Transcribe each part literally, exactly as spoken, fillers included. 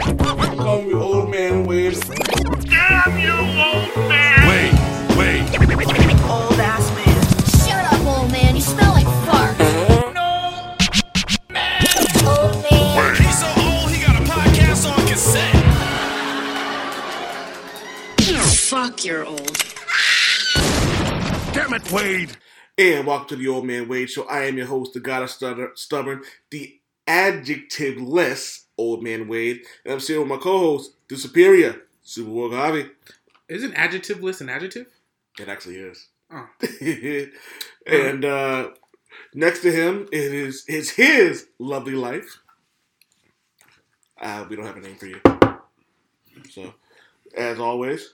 Call me Old Man Wade. Damn you, old man! Wait, wait. Old ass man. Shut up, old man. You smell like fart. No! Old man. He's so old, he got a podcast on cassette. Fuck, you're old. Damn it, Wade. And welcome to the Old Man Wade Show. I am your host, the God of Stutter, Stubborn, the adjective-less Old Man Wade. And I'm sitting with my co-host, the superior, Super World Harvey. Isn't adjectiveless an adjective? It actually is. Oh. And uh, next to him, it is it's his lovely life. Uh, we don't have a name for you. So, as always,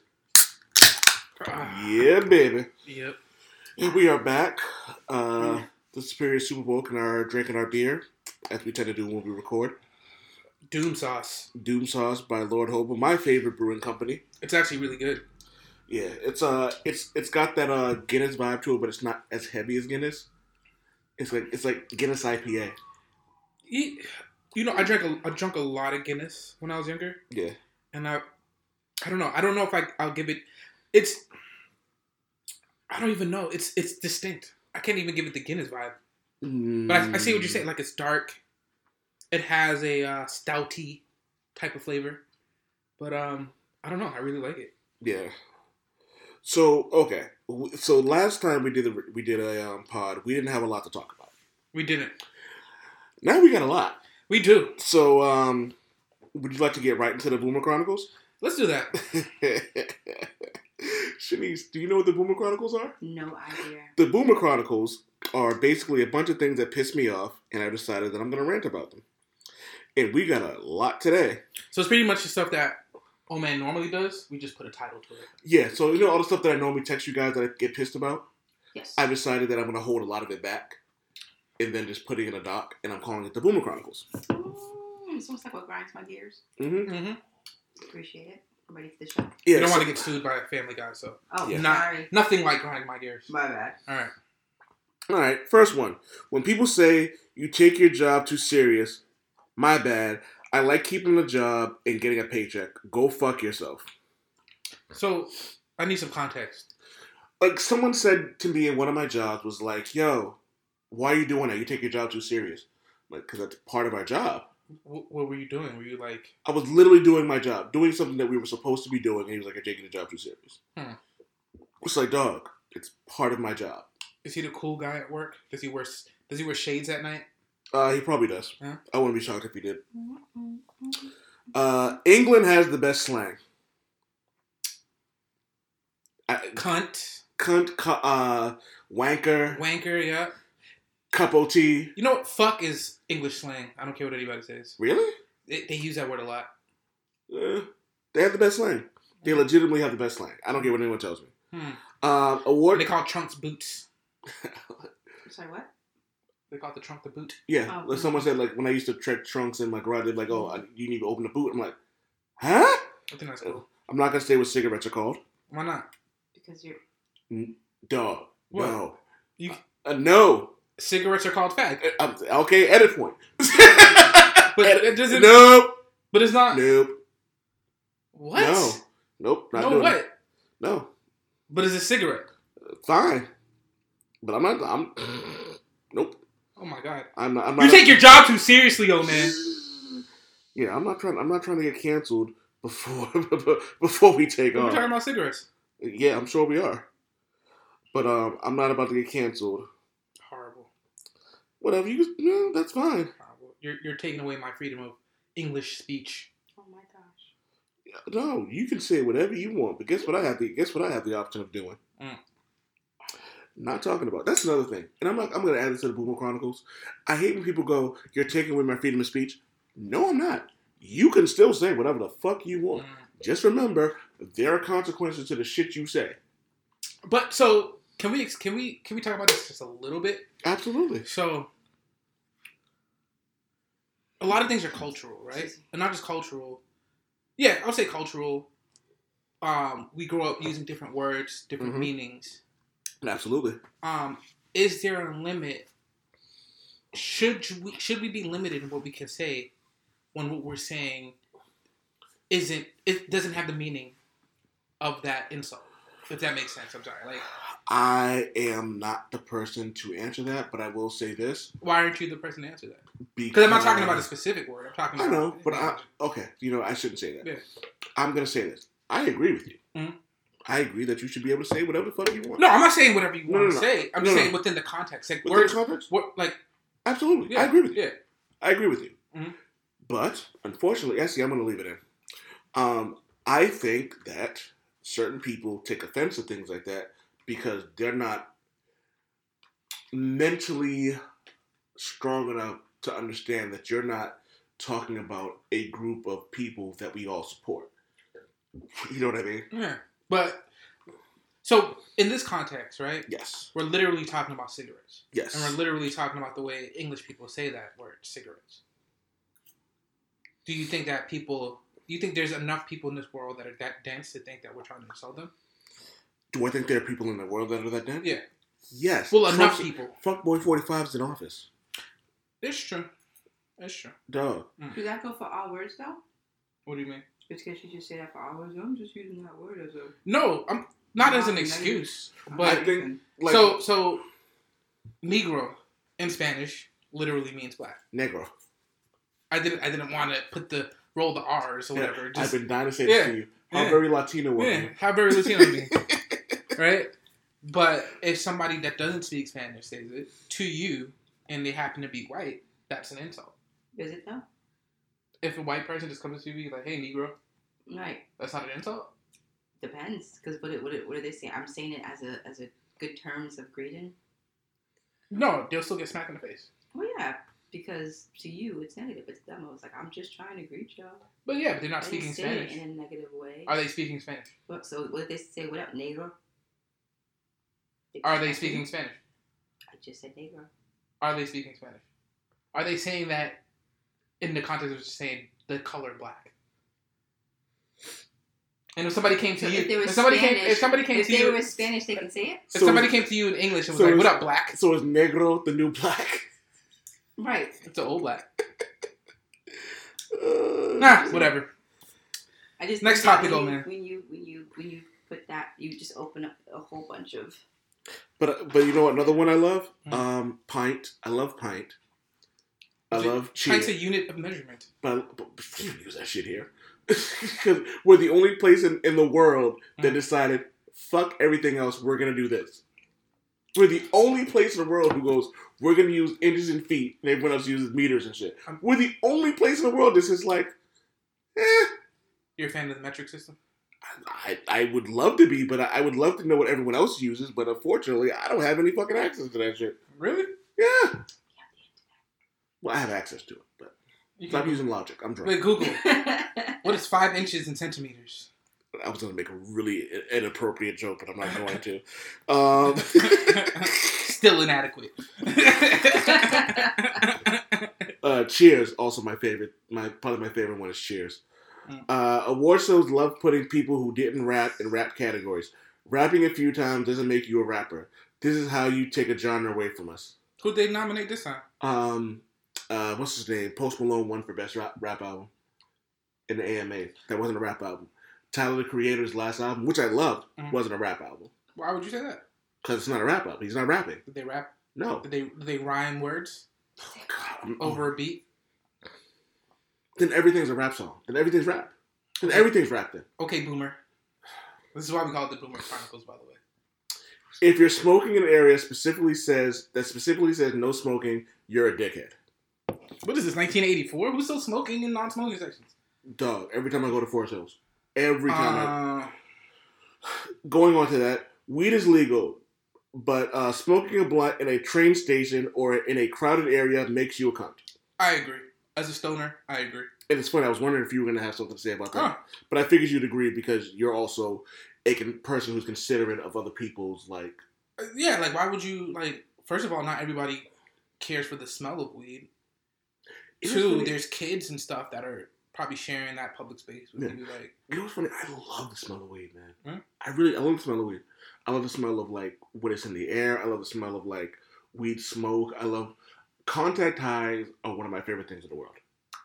yeah, baby. Yep. And we are back. Uh, the Superior Super Bowl and are drinking our beer, as we tend to do when we record. Doom sauce. Doom Sauce by Lord Hobo, my favorite brewing company. It's actually really good. Yeah, it's uh, it's it's got that uh Guinness vibe to it, but it's not as heavy as Guinness. It's like it's like Guinness I P A. You, you know, I drank a, I drank a lot of Guinness when I was younger, Yeah, and I, I don't know. I don't know if I I'll give it. It's. I don't even know. It's it's distinct. I can't even give it the Guinness vibe. mm. But I, I see what you're saying. Like, it's dark. It has a uh, stouty type of flavor. But um, I don't know. I really like it. Yeah. So okay, so last time we did a we did a um, pod, we didn't have a lot to talk about. We didn't. Now we got a lot. We do. So um, would you like to get right into the Boomer Chronicles? Let's do that. Shanice, do you know what the Boomer Chronicles are? No idea. The Boomer Chronicles are basically a bunch of things that piss me off, and I decided that I'm going to rant about them. And we got a lot today. So it's pretty much the stuff that Old Man normally does. We just put a title to it. Yeah, so you know all the stuff that I normally text you guys that I get pissed about? Yes. I decided that I'm going to hold a lot of it back and then just put it in a doc, and I'm calling it the Boomer Chronicles. Ooh, it's almost like what grinds my gears. Mm-hmm. Mm-hmm. Appreciate it. I'm ready for the show. Yeah, You don't so- want to get sued by a Family Guy, so Oh, Yeah. not sorry. nothing like grinding my gears. My bad. All right. All right, first one. When people say you take your job too serious, my bad. I like keeping a job and getting a paycheck. Go fuck yourself. So I need some context. Like someone said to me in one of my jobs was like, yo, why are you doing that? You take your job too serious. Like, because that's part of our job. W- what were you doing? Were you like? I was literally doing my job, doing something that we were supposed to be doing, and he was like, you're taking the job too serious. Hmm. It's like, dog, it's part of my job. Is he the cool guy at work? Does he wear Does he wear shades at night? Uh, he probably does. Huh? I wouldn't be shocked if he did. Uh, England has the best slang. I, Cunt, cunt, cu- uh, wanker, wanker, yeah. cup O T. You know what? Fuck is English slang. I don't care what anybody says. Really? They, they use that word a lot. Uh, they have the best slang. They legitimately have the best slang. I don't care what anyone tells me. Hmm. Um, award. And they call trunks boots. Sorry, what? They call the trunk the boot. Yeah, Oh. like someone said, like when I used to check trunks in my garage, they're like, "Oh, I, you need to open the boot." I'm like, "Huh?" I think that's cool. I'm not gonna say what cigarettes are called. Why not? Because you're... Dog. What? No. You Uh, no. cigarettes are called fag. Uh, okay, edit point. But Edit- it doesn't. Nope. But it's not. Nope. What? No. Nope. Not No doing what? it. No. But it's a cigarette. Fine. But I'm not. I'm. Nope. Oh my god. I'm not. I'm not You take your job too seriously, old man. Yeah, I'm not trying. I'm not trying to get canceled before before we take We're off. talking about cigarettes. Yeah, I'm sure we are. But um, I'm not about to get canceled. Horrible. Whatever. You. No, that's fine. Horrible. You're you're taking away my freedom of English speech. Oh my gosh. No, you can say whatever you want. But guess what? I have the guess what I have the option of doing. Mm. Not talking about. That's another thing. And I'm not. I'm going to add this to the Boomer Chronicles. I hate when people go, "You're taking away my freedom of speech." No, I'm not. You can still say whatever the fuck you want. Mm. Just remember, there are consequences to the shit you say. But so can we can we can we talk about this just a little bit? Absolutely. So a lot of things are cultural, right? And not just cultural. Yeah, I would say cultural. Um, we grow up using different words, different Mhm. meanings. Absolutely. Um, is there a limit? Should we should we be limited in what we can say when what we're saying isn't it doesn't have the meaning of that insult. If that makes sense. I'm sorry. Like, I am not the person to answer that, but I will say this. why aren't you the person to answer that? Because Because I'm not talking about a specific word. I'm talking I about. know, but I, okay, you know, I shouldn't say that. Yeah. I'm going to say this. I agree with you. Mhm. I agree that you should be able to say whatever the fuck you want. No, I'm not saying whatever you No, want no, to no. say. I'm No, just no. saying within the context. Like Within words. context? What like? Absolutely. Yeah, I agree with you. Yeah. I agree with you. Mhm. But, unfortunately, actually, I'm going to leave it in. Um, I think that certain people take offense to things like that because they're not mentally strong enough to understand that you're not talking about a group of people that we all support. You know what I mean? Yeah. But so in this context, right? Yes. We're literally talking about cigarettes. Yes. And we're literally talking about the way English people say that word, cigarettes. Do you think that people, do you think there's enough people in this world that are that dense to think that we're trying to insult them? Do I think there are people in the world that are that dense? Yeah. Yes. Well, enough Fuck- people. Fuckboy forty-five is in office. It's true. It's true. Dog. Does that go for all words though? What do you mean? Just because you just say that for all words, I'm just using that word as a. No, I'm not as an No, excuse. no. But I think, like, so, so, Negro in Spanish literally means black. Negro. I didn't, I didn't want to put the, roll the R's or whatever. Yeah, Just, I've been dying to say this Yeah. to you. How Yeah. very Latino were yeah, you? how very Latino me. Right? But if somebody that doesn't speak Spanish says it to you and they happen to be white, that's an insult. Is it though? If a white person just comes to you like, hey, Negro, Right. that's not an insult? Depends, because what, it- what, it- what are they saying? I'm saying it as a as a good terms of greeting. No, they'll still get smacked in the face. Well, yeah, because to you it's negative. It's them. It's like I'm just trying to greet y'all. But yeah, but they're not They speaking say Spanish. it in a negative way. Are they speaking Spanish? What, so what did they say? What up, negro? Are they speaking Spanish? I just said negro. Are they speaking Spanish? Are they saying that in the context of just saying the color black? And if somebody came to So you, if they were if somebody Spanish, came, if somebody came if to they you, were Spanish, they can say it. if So somebody is- came to you in English and was so like, is- "What up, black?" So is Negro the new black? Right. It's an old black. Uh, Nah, whatever. I just Next think that topic, when old you, man. When you when you when you put that, you just open up a whole bunch of. But but you know what? Another one I love. Hmm. Um, pint. I love pint. I Is it- love cheer. Pint's a unit of measurement. But, but we don't use that shit here because we're the only place in, in the world that Mm. decided fuck everything else. We're gonna do this. We're the only place in the world who goes, we're going to use inches and feet, and everyone else uses meters and shit. Um, We're the only place in the world that's just like, eh. You're a fan of the metric system? I, I would love to be, but I, I would love to know what everyone else uses, but unfortunately, I don't have any fucking access to that shit. Really? Yeah. Well, I have access to it, but You stop can using logic. I'm drunk. Wait, Google. What is five inches in centimeters? I was going to make a really inappropriate joke, but I'm not going to. Um, Still inadequate. uh, Cheers, also my favorite. My probably my favorite one is Cheers. Mm. Uh, award shows love putting people who didn't rap in rap categories. Rapping a few times doesn't make you a rapper. This is how you take a genre away from us. Who'd they nominate this time? Um, uh, what's his name? Post Malone won for best rap, rap album in the A M A. That wasn't a rap album. Tyler the Creator's last album, which I loved, Mhm. wasn't a rap album Why would you say that? because it's not a rap album. He's not rapping. Did they rap? No. Did they did they rhyme words Oh, God, I'm- over a beat? Then everything's a rap song. Then everything's rap. Then everything's rap. Then Okay, Boomer. This is why we call it the Boomer Chronicles, by the way. if you're smoking in an area specifically says that specifically says no smoking, you're a dickhead. What is this, nineteen eighty-four? Who's still smoking in non-smoking sections? Dog. Every time I go to Forest Hills, every time I Uh, going on to that, weed is legal, but uh, smoking a blunt in a train station or in a crowded area makes you a cunt. I agree. As a stoner, I agree. And it's funny, I was wondering if you were going to have something to say about that. Huh. But I figured you'd agree because you're also a con- person who's considerate of other people's, like... Uh, Yeah, like, why would you, like, first of all, not everybody cares for the smell of weed. It's Two, funny- there's kids and stuff that are probably sharing that public space with Yeah. you. Like, You know what's funny? I love the smell of weed, man. Hmm? I really, I love the smell of weed. I love the smell of, like, what is in the air. I love the smell of, like, weed smoke. I love... Contact highs are one of my favorite things in the world.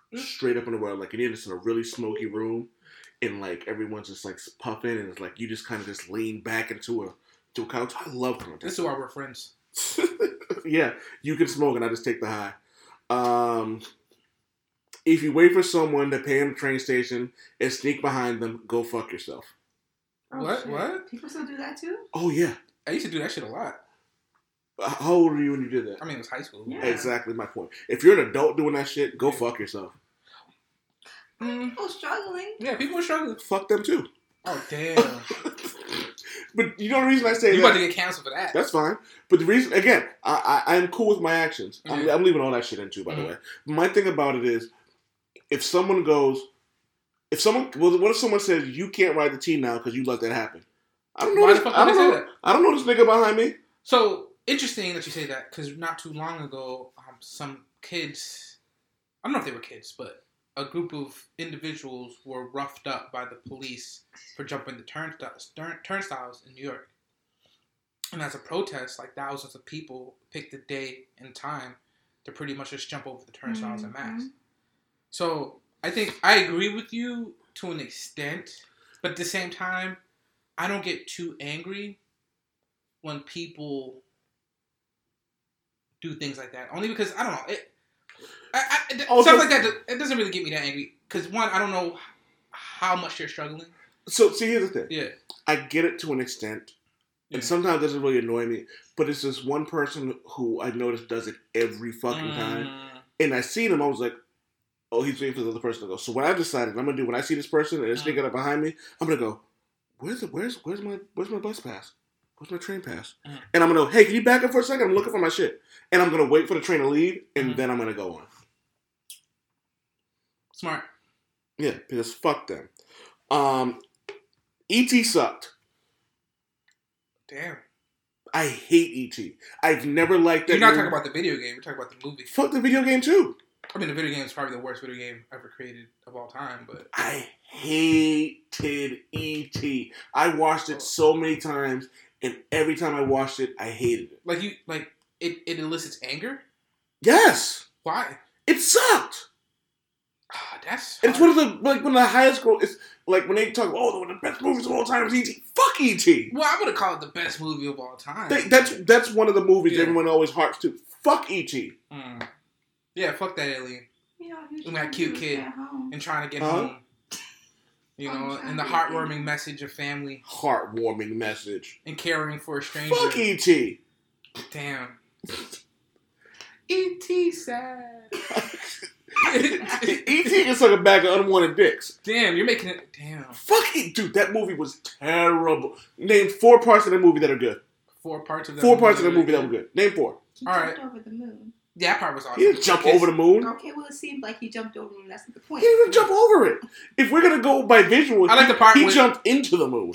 straight up in the world. Like, you're just in a really smoky room, and like everyone's just like puffing, and it's like you just kind of just lean back into a to a couch. I love content. This is why we're friends. Yeah, you can smoke, and I just take the high. Um, if you wait for someone to pay in the train station and sneak behind them, go fuck yourself. Oh, What? shit. What? People still do that too? Oh yeah. I used to do that shit a lot. How old were you when you did that? I mean, it was high school. Yeah. Exactly my point. If you're an adult doing that shit, go fuck yourself. Mm, People struggling. yeah, people are struggling. Fuck them too. Oh, damn. But you know the reason I say You that? about to get canceled for that. That's fine. But the reason, again, I, I, I'm cool with my actions. I'm, Mhm. I'm leaving all that shit in too, by Mhm. the way. My thing about it is, if someone goes, if someone, well, what if someone says, you can't ride the T now because you let that happen? I don't know. Why This, the fuck I would don't they say know. that? I don't know this nigga behind me. So, interesting that you say that, because not too long ago, um, some kids, I don't know if they were kids, but a group of individuals were roughed up by the police for jumping the turnstiles, turn, turnstiles in New York. And as a protest, like thousands of people picked a day and time to pretty much just jump over the turnstiles en mass. So I think I agree with you to an extent, but at the same time, I don't get too angry when people do things like that. Only because, I don't know, it, I, I, it, Also- stuff like that, it doesn't really get me that angry. Because one, I don't know how much they're struggling. So, see, here's the thing. Yeah. I get it to an extent. And Yeah. sometimes it doesn't really annoy me. But it's this one person who I notice does it every fucking Mm. time. And I seen him, I was like, oh, he's waiting for the other person to go. So what I decided I'm gonna do when I see this person and this Mm. nigga up behind me, I'm gonna go, where's the where's where's my where's my bus pass? Where's my train pass? Mm. And I'm gonna go, hey, can you back up for a second? I'm looking for my shit. And I'm gonna wait for the train to leave, and Mm. then I'm gonna go on. Smart. Yeah, because fuck them. Um, E T sucked. Damn. I hate E T. I've never liked that. You're not movie. talking about the video game. You're talking about the movie. Fuck the video game too. I mean, the video game is probably the worst video game ever created of all time, but I hated E T. I watched it so many times, and every time I watched it, I hated it. like you, like it, it elicits anger. Yes, Why? it sucked. Ah, that's. And it's one of the like one of the highest growth. It's like when they talk, oh, one of the best movies of all time is E T. Fuck E T. Well, I would have called it the best movie of all time. They, that's that's one of the movies Yeah. everyone always harps to. Fuck E T. Mm. Yeah, fuck that alien You know, you And that should cute do kid. it at home. and trying to get Huh? home. You Oh, know, I'm and the trying to get heartwarming message of family Heartwarming message. and caring for a stranger. Fuck E T. Damn. E T sad. E T is like a bag of unwanted dicks. Damn, you're making it. Damn. Fuck it, dude. That movie was terrible. Name four parts of the movie that are good. Four parts of that Four movie parts of the are movie that really were good. Name four. He All jumped right. over the moon. Yeah, that part was awesome. He didn't jump Kiss- over the moon. Okay, well, it seemed like he jumped over the moon. That's not the point. He didn't even jump over it. If we're gonna go by visual, I like he, the part he with- jumped into the moon.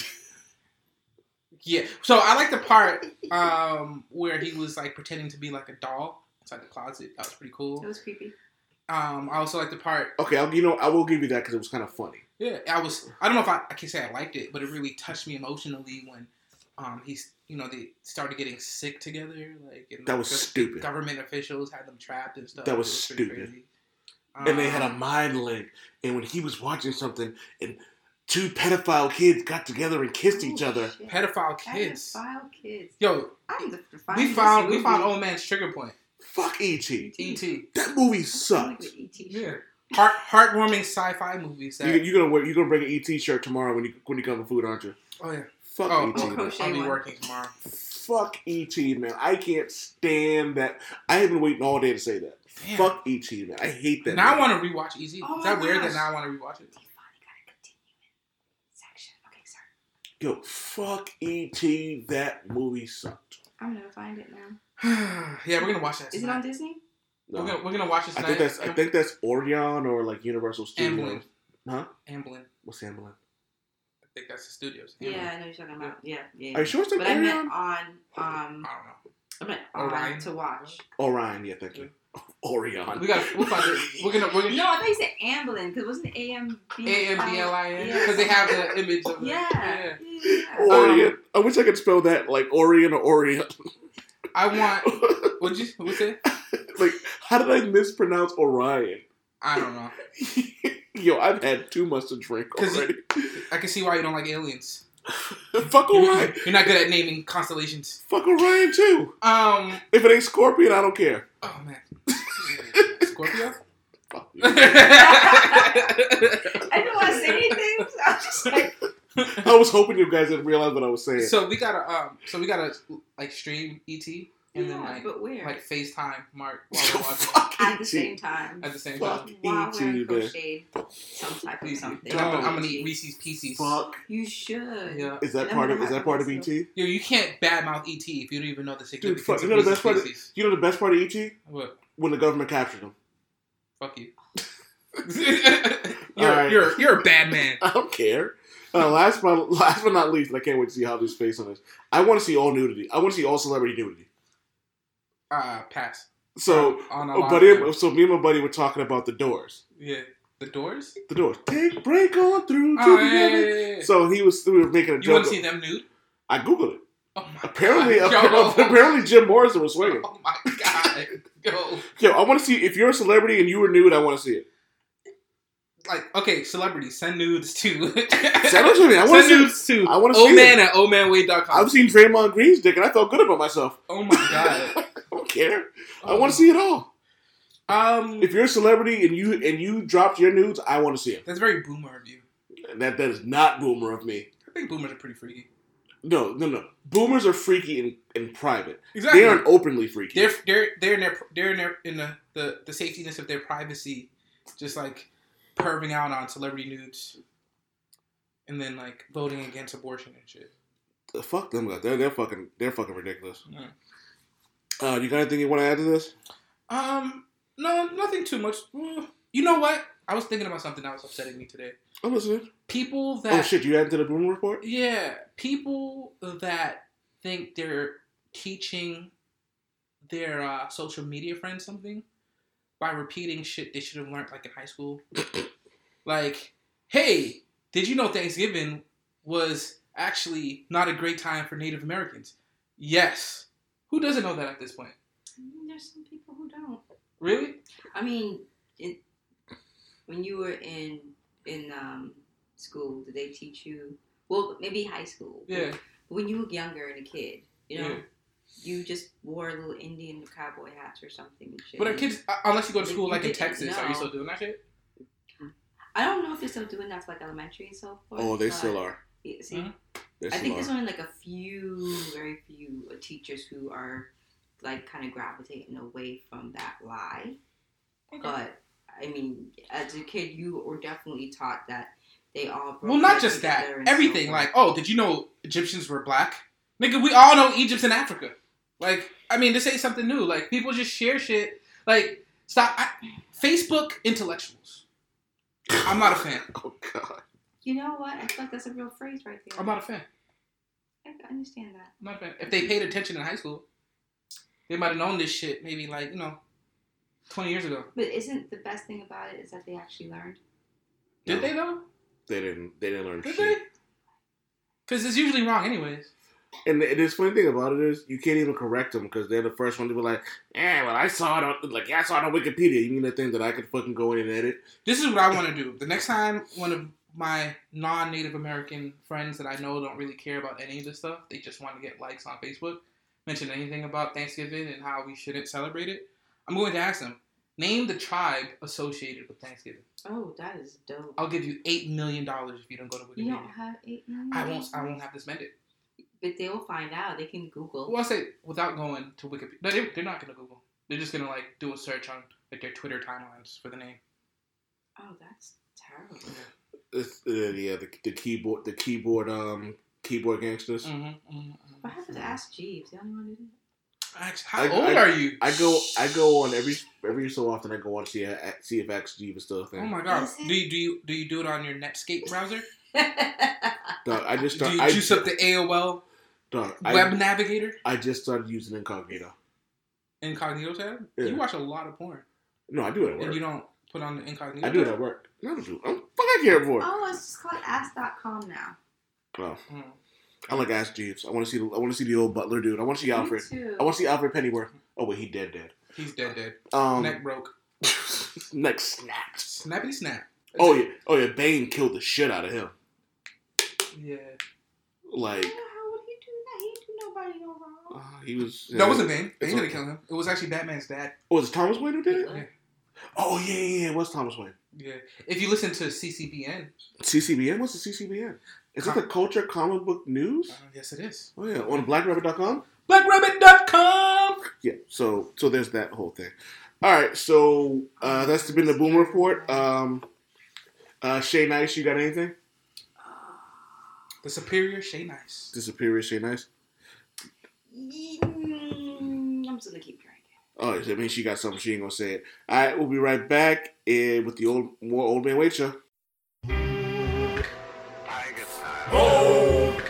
Yeah. So I like the part um, where he was like pretending to be like a doll inside the closet. That was pretty cool. It was creepy. Um, I also like the part. Okay, I'll, you know, I will give you that because it was kind of funny. Yeah, I was. I don't know if I, I can say I liked it, but it really touched me emotionally when um, he's. You know, they started getting sick together. Like and That was the stupid. Government officials had them trapped and stuff. That was It pretty stupid. crazy. And they had a Um, mind link. And when he was watching something, and two pedophile kids got together and kissed each Oh, other. shit. pedophile kids. Pedophile kids. Yo, I'm the we found we found old man's trigger point. Fuck E T. E T. That movie sucked. Yeah. Heart heartwarming sci-fi movies. That, You, you're gonna wear, you're gonna bring an E T shirt tomorrow when you when you come to food, aren't you? oh yeah. Fuck Oh, E T. oh, man. crochet I'll be one. working tomorrow. Fuck E T, man. I can't stand that. I have been waiting all day to say that. Damn. Fuck E T, man. I hate that. Now I movie. want to rewatch E T. Oh Is my that weird that gosh. now I want to rewatch it? They finally got a continuing section. Okay, sorry. Yo, fuck E T. That movie sucked. I'm gonna find it now. Yeah, we're gonna watch that. Is it tonight. on Disney? No. We're gonna we're gonna watch this I tonight. think that's I think that's Orion or like Universal Studios. Amblin. Huh? Amblin. What's Amblin? I think that's the studios. Yeah, Amblin. I know you're talking about. Yeah, yeah. Are you sure it's like But I meant Orion? on um. I don't know. I meant on Orion? to watch. Orion, yeah, thank you. Orion. We got. We'll find it. We're gonna. We're gonna. No, I thought you said Amblin because wasn't it A M B A M B L I N Yeah. because they have the image of the, Yeah. yeah. yeah. Orion. I wish I could spell that like Orion or Orion. I want. What'd you? What's it? Like, how did I mispronounce Orion? I don't know. Yo, I've had too much to drink 'Cause already. I can see why you don't like aliens. Fuck You're, Orion. you're not good at naming constellations. Fuck Orion too. Um. If it ain't Scorpion, I don't care. Oh man. Scorpio. Fuck you. I didn't want to say anything. So I was just like, I was hoping you guys didn't realize what I was saying. So we gotta um. So we gotta like stream E T and yeah, then like but where? like FaceTime Mark while we're watching Fuck At the E T. same time. at the same Fuck time. While E T, wearing man. crocheted some type of Please, something. I'm, gonna- I'm gonna E T. eat Reese's Pieces. Fuck. You should. Yeah. Is that And part I'm of is gonna that part of have E to T? Yo, you can't badmouth E T if you don't even know the Dude, significance fuck. You of know the Reese's best part. Of, Pieces. you know the best part of E T? What? When the government captured him. Fuck you. you're, Alright. you're you're a bad man. I don't care. Uh, last but last but not least, and I can't wait to see how this face on this. I want to see all nudity. I want to see all celebrity nudity. Uh, pass. So, on a oh, lot buddy, of- so me and my buddy were talking about the Doors. Yeah, the Doors. The Doors. Take break on through. Oh to yeah, the yeah, end. yeah, yeah, yeah. So he was. We were making a You joke. want to see them nude? I googled it. Oh my Apparently, god. apparently, Yo. apparently, Jim Morrison was swinging. Oh my god. Yo. Yo, I want to see if you're a celebrity and you were nude. I want to see it. Like, okay, celebrities, send nudes to. Send it to me. I want to Send see. nudes to. I want to see Oh man it. at oh man wade dot com. I've seen Draymond Green's dick and I felt good about myself. Oh my god. I don't care. I want to see it all. Um, If you're a celebrity and you and you dropped your nudes, I want to see it. that's very boomer of you. That that is not boomer of me. I think boomers are pretty freaky. No, no, no. Boomers are freaky in, in private. Exactly. They aren't openly freaky. They're they're they're in their they're in their in the, the the safetyness of their privacy, just like perving out on celebrity nudes, and then like voting against abortion and shit. Fuck them guys. They're they're fucking they're fucking ridiculous. Yeah. Uh, you got anything you want to add to this? Um, no, nothing too much. Well, you know what? I was thinking about something that was upsetting me today. I'm listening. People that Oh shit! You added to the boomer report? yeah, people that think they're teaching their uh, social media friends something by repeating shit they should have learned like in high school. Like, hey, did you know Thanksgiving was actually not a great time for Native Americans? Yes. Who doesn't know that at this point? There's some people who don't. Really? I mean, it, when you were in in um, school, did they teach you? Well, maybe high school. Yeah. When you were younger and a kid, you know, Yeah. you just wore little Indian cowboy hats or something and shit. But are kids, uh, unless you go to You- school you like in didn't Texas, are you know. still doing that shit? I don't know if they're still doing that for like elementary and so forth. Oh, they but- still are. Yeah, see, Mhm. They I still think there's are. only like a few, very few uh, teachers who are like kind of gravitating away from that lie. But I mean, as a kid, you were definitely taught that they all. broke Well, not bread just that. together and Everything. so Like, forth. oh, did you know Egyptians were black? Nigga, we all know Egypt's in Africa. Like, I mean, this ain't something new. Like, people just share shit. Like, stop. I, Facebook intellectuals. I'm not a fan. Oh god. You know what? I feel like that's a real phrase right there. I'm not a fan. I can understand that. I'm not a fan. If they paid attention in high school, they might have known this shit maybe, like, you know, twenty years ago. But isn't the best thing about it is that they actually learned? Did No. they, though? They didn't. They didn't learn Did shit. they? Because it's usually wrong anyways. And the, the funny thing about it is, you can't even correct them because they're the first one to be like, "Eh, well, I saw it on like I saw it on Wikipedia." You mean the thing that I could fucking go in and edit? This is what I want to do. The next time one of my non-Native American friends that I know don't really care about any of this stuff, they just want to get likes on Facebook, mention anything about Thanksgiving and how we shouldn't celebrate it, I'm going to ask them, name the tribe associated with Thanksgiving. Oh, that is dope. I'll give you eight million dollars if you don't go to You Wikipedia. don't have eight million. I won't. I won't have to spend it. But they will find out. They can Google. Well, I'll say without going to Wikipedia. No, they, they're not going to Google. They're just going to like do a search on like their Twitter timelines for the name. Oh, that's terrible. It's, uh, yeah, the, the keyboard, the keyboard, um, keyboard gangsters. Mm-hmm, mm-hmm, mm-hmm. What happened to Ask Jeeves? The only one who did Actually, how I- old I- are you? I go, I go on every every so often. I go on to see see if X G is still a thing. Oh my god! Is it? Do you do you do you do it on your Netscape browser? that. Dog, I just Do start. you I, juice up the A O L dog, web I, navigator I just started using incognito. incognito tab? Yeah. You watch a lot of porn, No, I do it at work. and you don't put on the incognito. I do it tab? at work. No, I don't do. I'm fuck I care for. Oh, it's just called ask dot com now. Oh, Mm. I like Ask Jeeves. I want to see. The, I want to see the old Butler dude. I want to see Alfred. Me too. I want to see Alfred Pennyworth. Oh wait, he dead, dead. He's dead, dead. Um, Neck broke. Neck snapped. Snappity snap. Oh yeah, oh yeah. Bane killed the shit out of him. Yeah. Like, How would he do that? He didn't do nobody no wrong. uh, he was. That wasn't Bane. Bane It's didn't okay. kill him. It was actually Batman's dad. Oh, was it Thomas Wayne who did it? Yeah. Oh yeah, yeah, yeah. It was Thomas Wayne. Yeah. If you listen to C C B N. C C B N? What's the C C B N? Is Com- it the Culture Comic Book News? Uh, yes, it is. Oh yeah, on black rabbit dot com? black rabbit dot com. Yeah, so so there's that whole thing. All right, so uh, that's been the Boom Report. Um, uh, Shay Nice, you got anything? The Superior Shay Nice. The Superior Shay Nice? Mm, I'm just gonna keep drinking. Oh, that means she got something. She ain't gonna say it. All right, we'll be right back uh, with the old more Old Man Wade show. Old,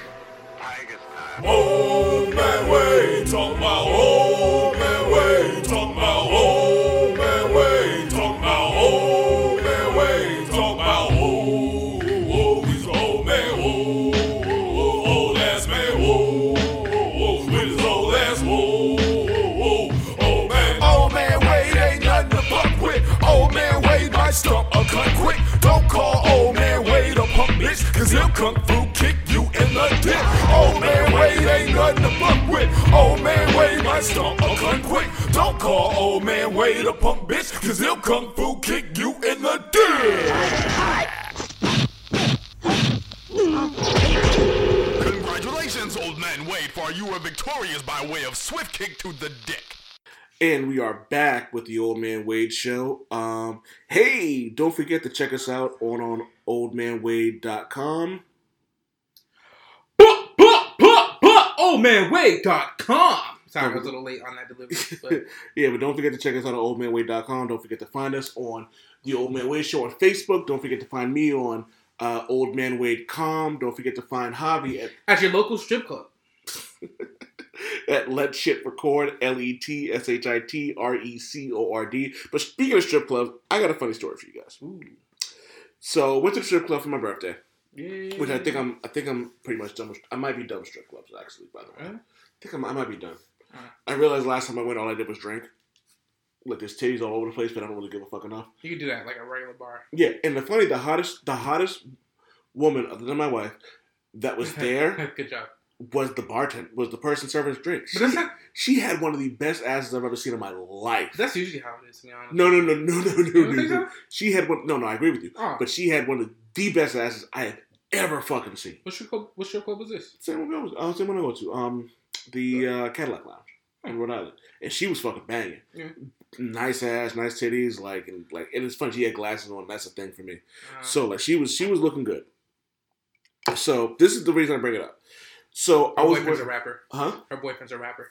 old man Wade, talking about old man Wade, talking about old man Wade, talking about old man Wade, talking about old, oh, he's an old man, old, old, old ass man, old, old, with his old ass, old, old, old man. Old man Wade ain't nothing to fuck with. Old man Wade might stump a cunt quick. Don't call old man Wade a punk bitch, cause he'll kung fu kick you in the dick. Old man Wade ain't nothing to fuck with. Old man Wade might stomp a cunt quick. Don't call old man Wade a punk bitch, cause he'll kung fu kick you in the dick. Congratulations, old man Wade, for you were victorious by way of swift kick to the dick. And we are back with the Old Man Wade show. Um, hey, don't forget to check us out on, on old man wade dot com. old man wade dot com. Sorry, I was a little late on that delivery. But Yeah, but don't forget to check us out on old man wade dot com. Don't forget to find us on the Old Man Wade Show on Facebook. Don't forget to find me on uh, Old Man Wade dot com. Don't forget to find Javi at at your local strip club. at Let Shit Record, L E T S H I T R E C O R D. But speaking of strip clubs, I got a funny story for you guys. Ooh. So, went to the strip club for my birthday, Yeah. which I think I'm. I think I'm pretty much done with. I might be done with strip clubs actually. By the way, Huh? I think I'm, I might be done. Alright. I realized last time I went, all I did was drink. Like there's titties all over the place, but I don't really give a fuck enough. You can do that like a regular bar. Yeah, and the funny, the hottest, the hottest woman other than my wife that was there Good job. was the bartender, was the person serving us drinks. But She, that's not, she had one of the best asses I've ever seen in my life. that's usually how it is, to be honest. No, no, no, no, no, no, You don't no, think no. so? She had one. No, no, I agree with you. Oh. But she had one of the best asses I have ever fucking seen. What strip club, what strip club was this? Same one I go. Uh, same one I go to. Um, the uh, Cadillac Lounge in Rhode Island, and she was fucking banging. Yeah. Nice ass, nice titties, like and like, and it's funny. She had glasses on. That's a thing for me. Uh, So like, she was she was looking good. So this is the reason I bring it up. So her I was boyfriend's a with, rapper. huh? Her boyfriend's a rapper.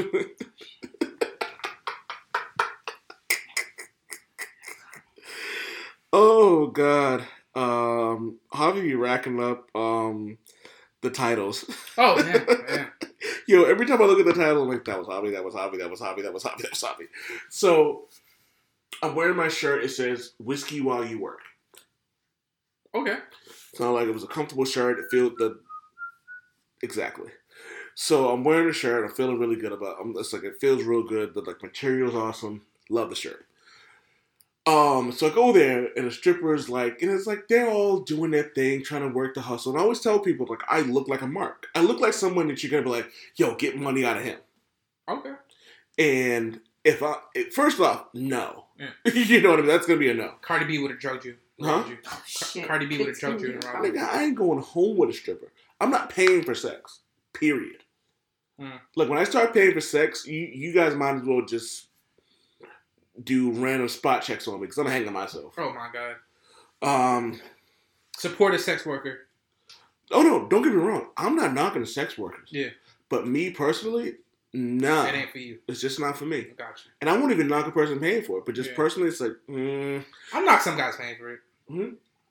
Oh God. Um, how have you be racking up um the titles? Oh, yeah, yeah. Yo, every time I look at the title, I'm like, that was hobby, that was hobby, that was hobby, that was hobby, that was hobby. So I'm wearing my shirt. It says "Whiskey While You Work." Okay. Sounded like it was a comfortable shirt. It felt the exactly. So I'm wearing the shirt. I'm feeling really good about. I'm it's like it feels real good. The like material's awesome. Love the shirt. Um, so I go there and the strippers like, and it's like they're all doing their thing, trying to work the hustle. And I always tell people like, I look like a mark. I look like someone that you're gonna be like, yo, get money out of him. Okay. And if I it, first off, no, Yeah. you know what I mean. That's gonna be a no. Cardi B would have drugged you. Huh? Robbed you. Oh, shit. Cardi B would have drugged you and robbed you. Nigga, I ain't going home with a stripper. I'm not paying for sex. Period. Mm. Look, when I start paying for sex, you you guys might as well just do random spot checks on me because I'm hanging myself. Oh my god. Um. Support a sex worker. Oh no, don't get me wrong. I'm not knocking the sex workers. Yeah. But me personally, nah, It ain't for you. it's just not for me. Gotcha. And I won't even knock a person paying for it. But just Yeah. personally, it's like, mm, I'll knock some guys paying for it. hmm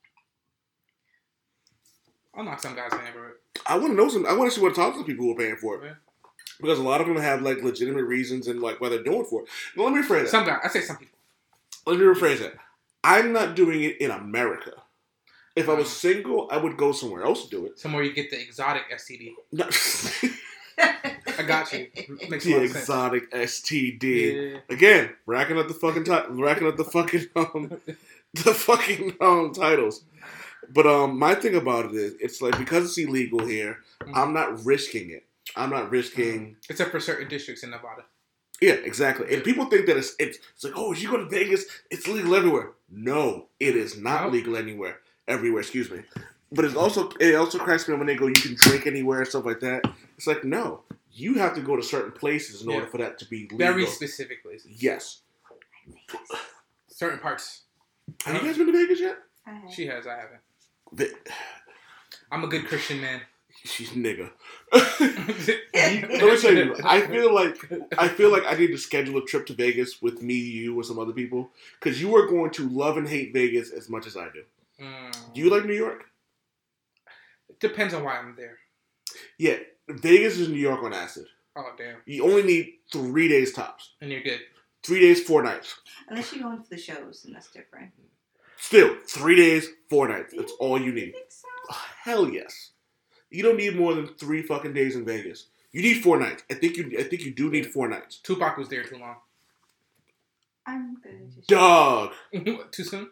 I'll knock some guys paying for it. I want to know some. I want to see what talk to the people who are paying for it. Yeah. Because a lot of them have like legitimate reasons and like why they're doing it for it. Now, let me rephrase that. Some guys. I say some people. Let me rephrase that. I'm not doing it in America. If I was single, I would go somewhere else to do it. Somewhere you get the exotic S T D. No. I got you. Makes a The lot of sense. exotic S T D. Yeah. Again, racking up the fucking ti- racking up the fucking um, the fucking um titles. But um, my thing about it is, it's like because it's illegal here, Mhm. I'm not risking it. I'm not risking. Except for certain districts in Nevada. Yeah, exactly. And people think that it's it's, it's like, oh, if you go to Vegas, it's legal everywhere. No, it is not No. legal anywhere. Everywhere, excuse me. But it's also it also cracks me up when they go, you can drink anywhere and stuff like that. It's like, no, you have to go to certain places in Yeah. order for that to be legal. Very specific places. Yes. Certain parts. Have you guys been to Vegas yet? She has, I haven't. Ve- I'm a good Christian man. She's nigga. Let me tell you, I feel like I feel like I need to schedule a trip to Vegas with me, you, or some other people, because you are going to love and hate Vegas as much as I do. Mm. Do you like New York? It depends on why I'm there. Yeah, Vegas is New York on acid. Oh, damn. You only need three days tops. And you're good. Three days, four nights. Unless you go into the shows, and that's different. Still, three days, four nights. That's all you I need. think so. Hell yes. You don't need more than three fucking days in Vegas. You need four nights. I think you. I think you do need four nights. Tupac was there too long. I'm good. Just Dog. Too soon?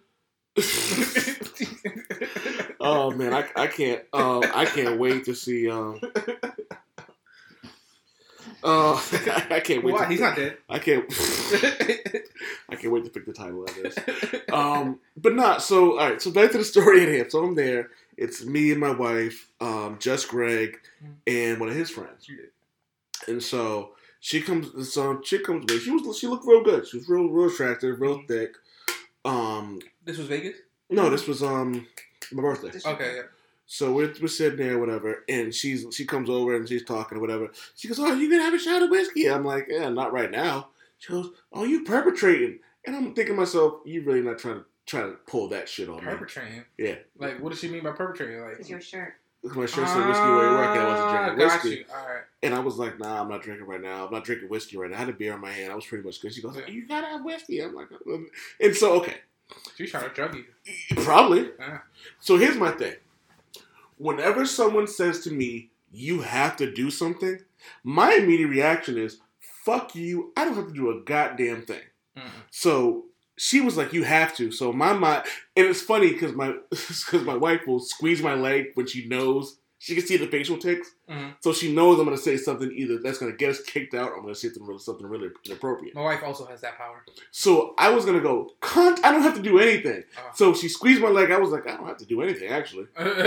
Oh man, I, I can't. Um, I can't wait to see. Um, uh, I can't wait. Why? To, He's not dead. I can't. I can't wait to pick the title of this. Um, but not so. All right. So back to the story at hand. So I'm there. It's me and my wife, um, just Greg, and one of his friends. And so she comes. So she comes with. She was. She looked real good. She was real, real attractive, real thick. Um, This was Vegas? no, this was um my birthday. Okay, yeah. So we're, we're sitting there, whatever, and she's she comes over and she's talking or whatever. She goes, "Oh, you gonna have a shot of whiskey?" I'm like, "Yeah, not right now." She goes, "Oh, you perpetrating?" And I'm thinking to myself, "You really not trying to try to pull that shit on me?" Perpetrating? Yeah, Like, what does she mean by perpetrating? Like, It's your shirt. my shirt said whiskey where you work, and I wasn't Ah, drinking got whiskey. you. All right. And I was like, "Nah, I'm not drinking right now. I'm not drinking whiskey right now." I had a beer in my hand. I was pretty much good. She goes, Yeah. "You gotta have whiskey." I'm like, "Um," and so okay, She's trying to drug you. probably. Ah. So here's my thing. Whenever someone says to me, you have to do something, my immediate reaction is, fuck you, I don't have to do a goddamn thing. Mm. So she was like, you have to. So my mind, and it's funny because my, cause my wife will squeeze my leg when she knows, she can see the facial tics. Mhm. So she knows I'm going to say something either that's going to get us kicked out or I'm going to say something really, something really inappropriate. My wife also has that power. So I was going to go, cunt, I don't have to do anything. Oh. So she squeezed my leg. I was like, I don't have to do anything, actually.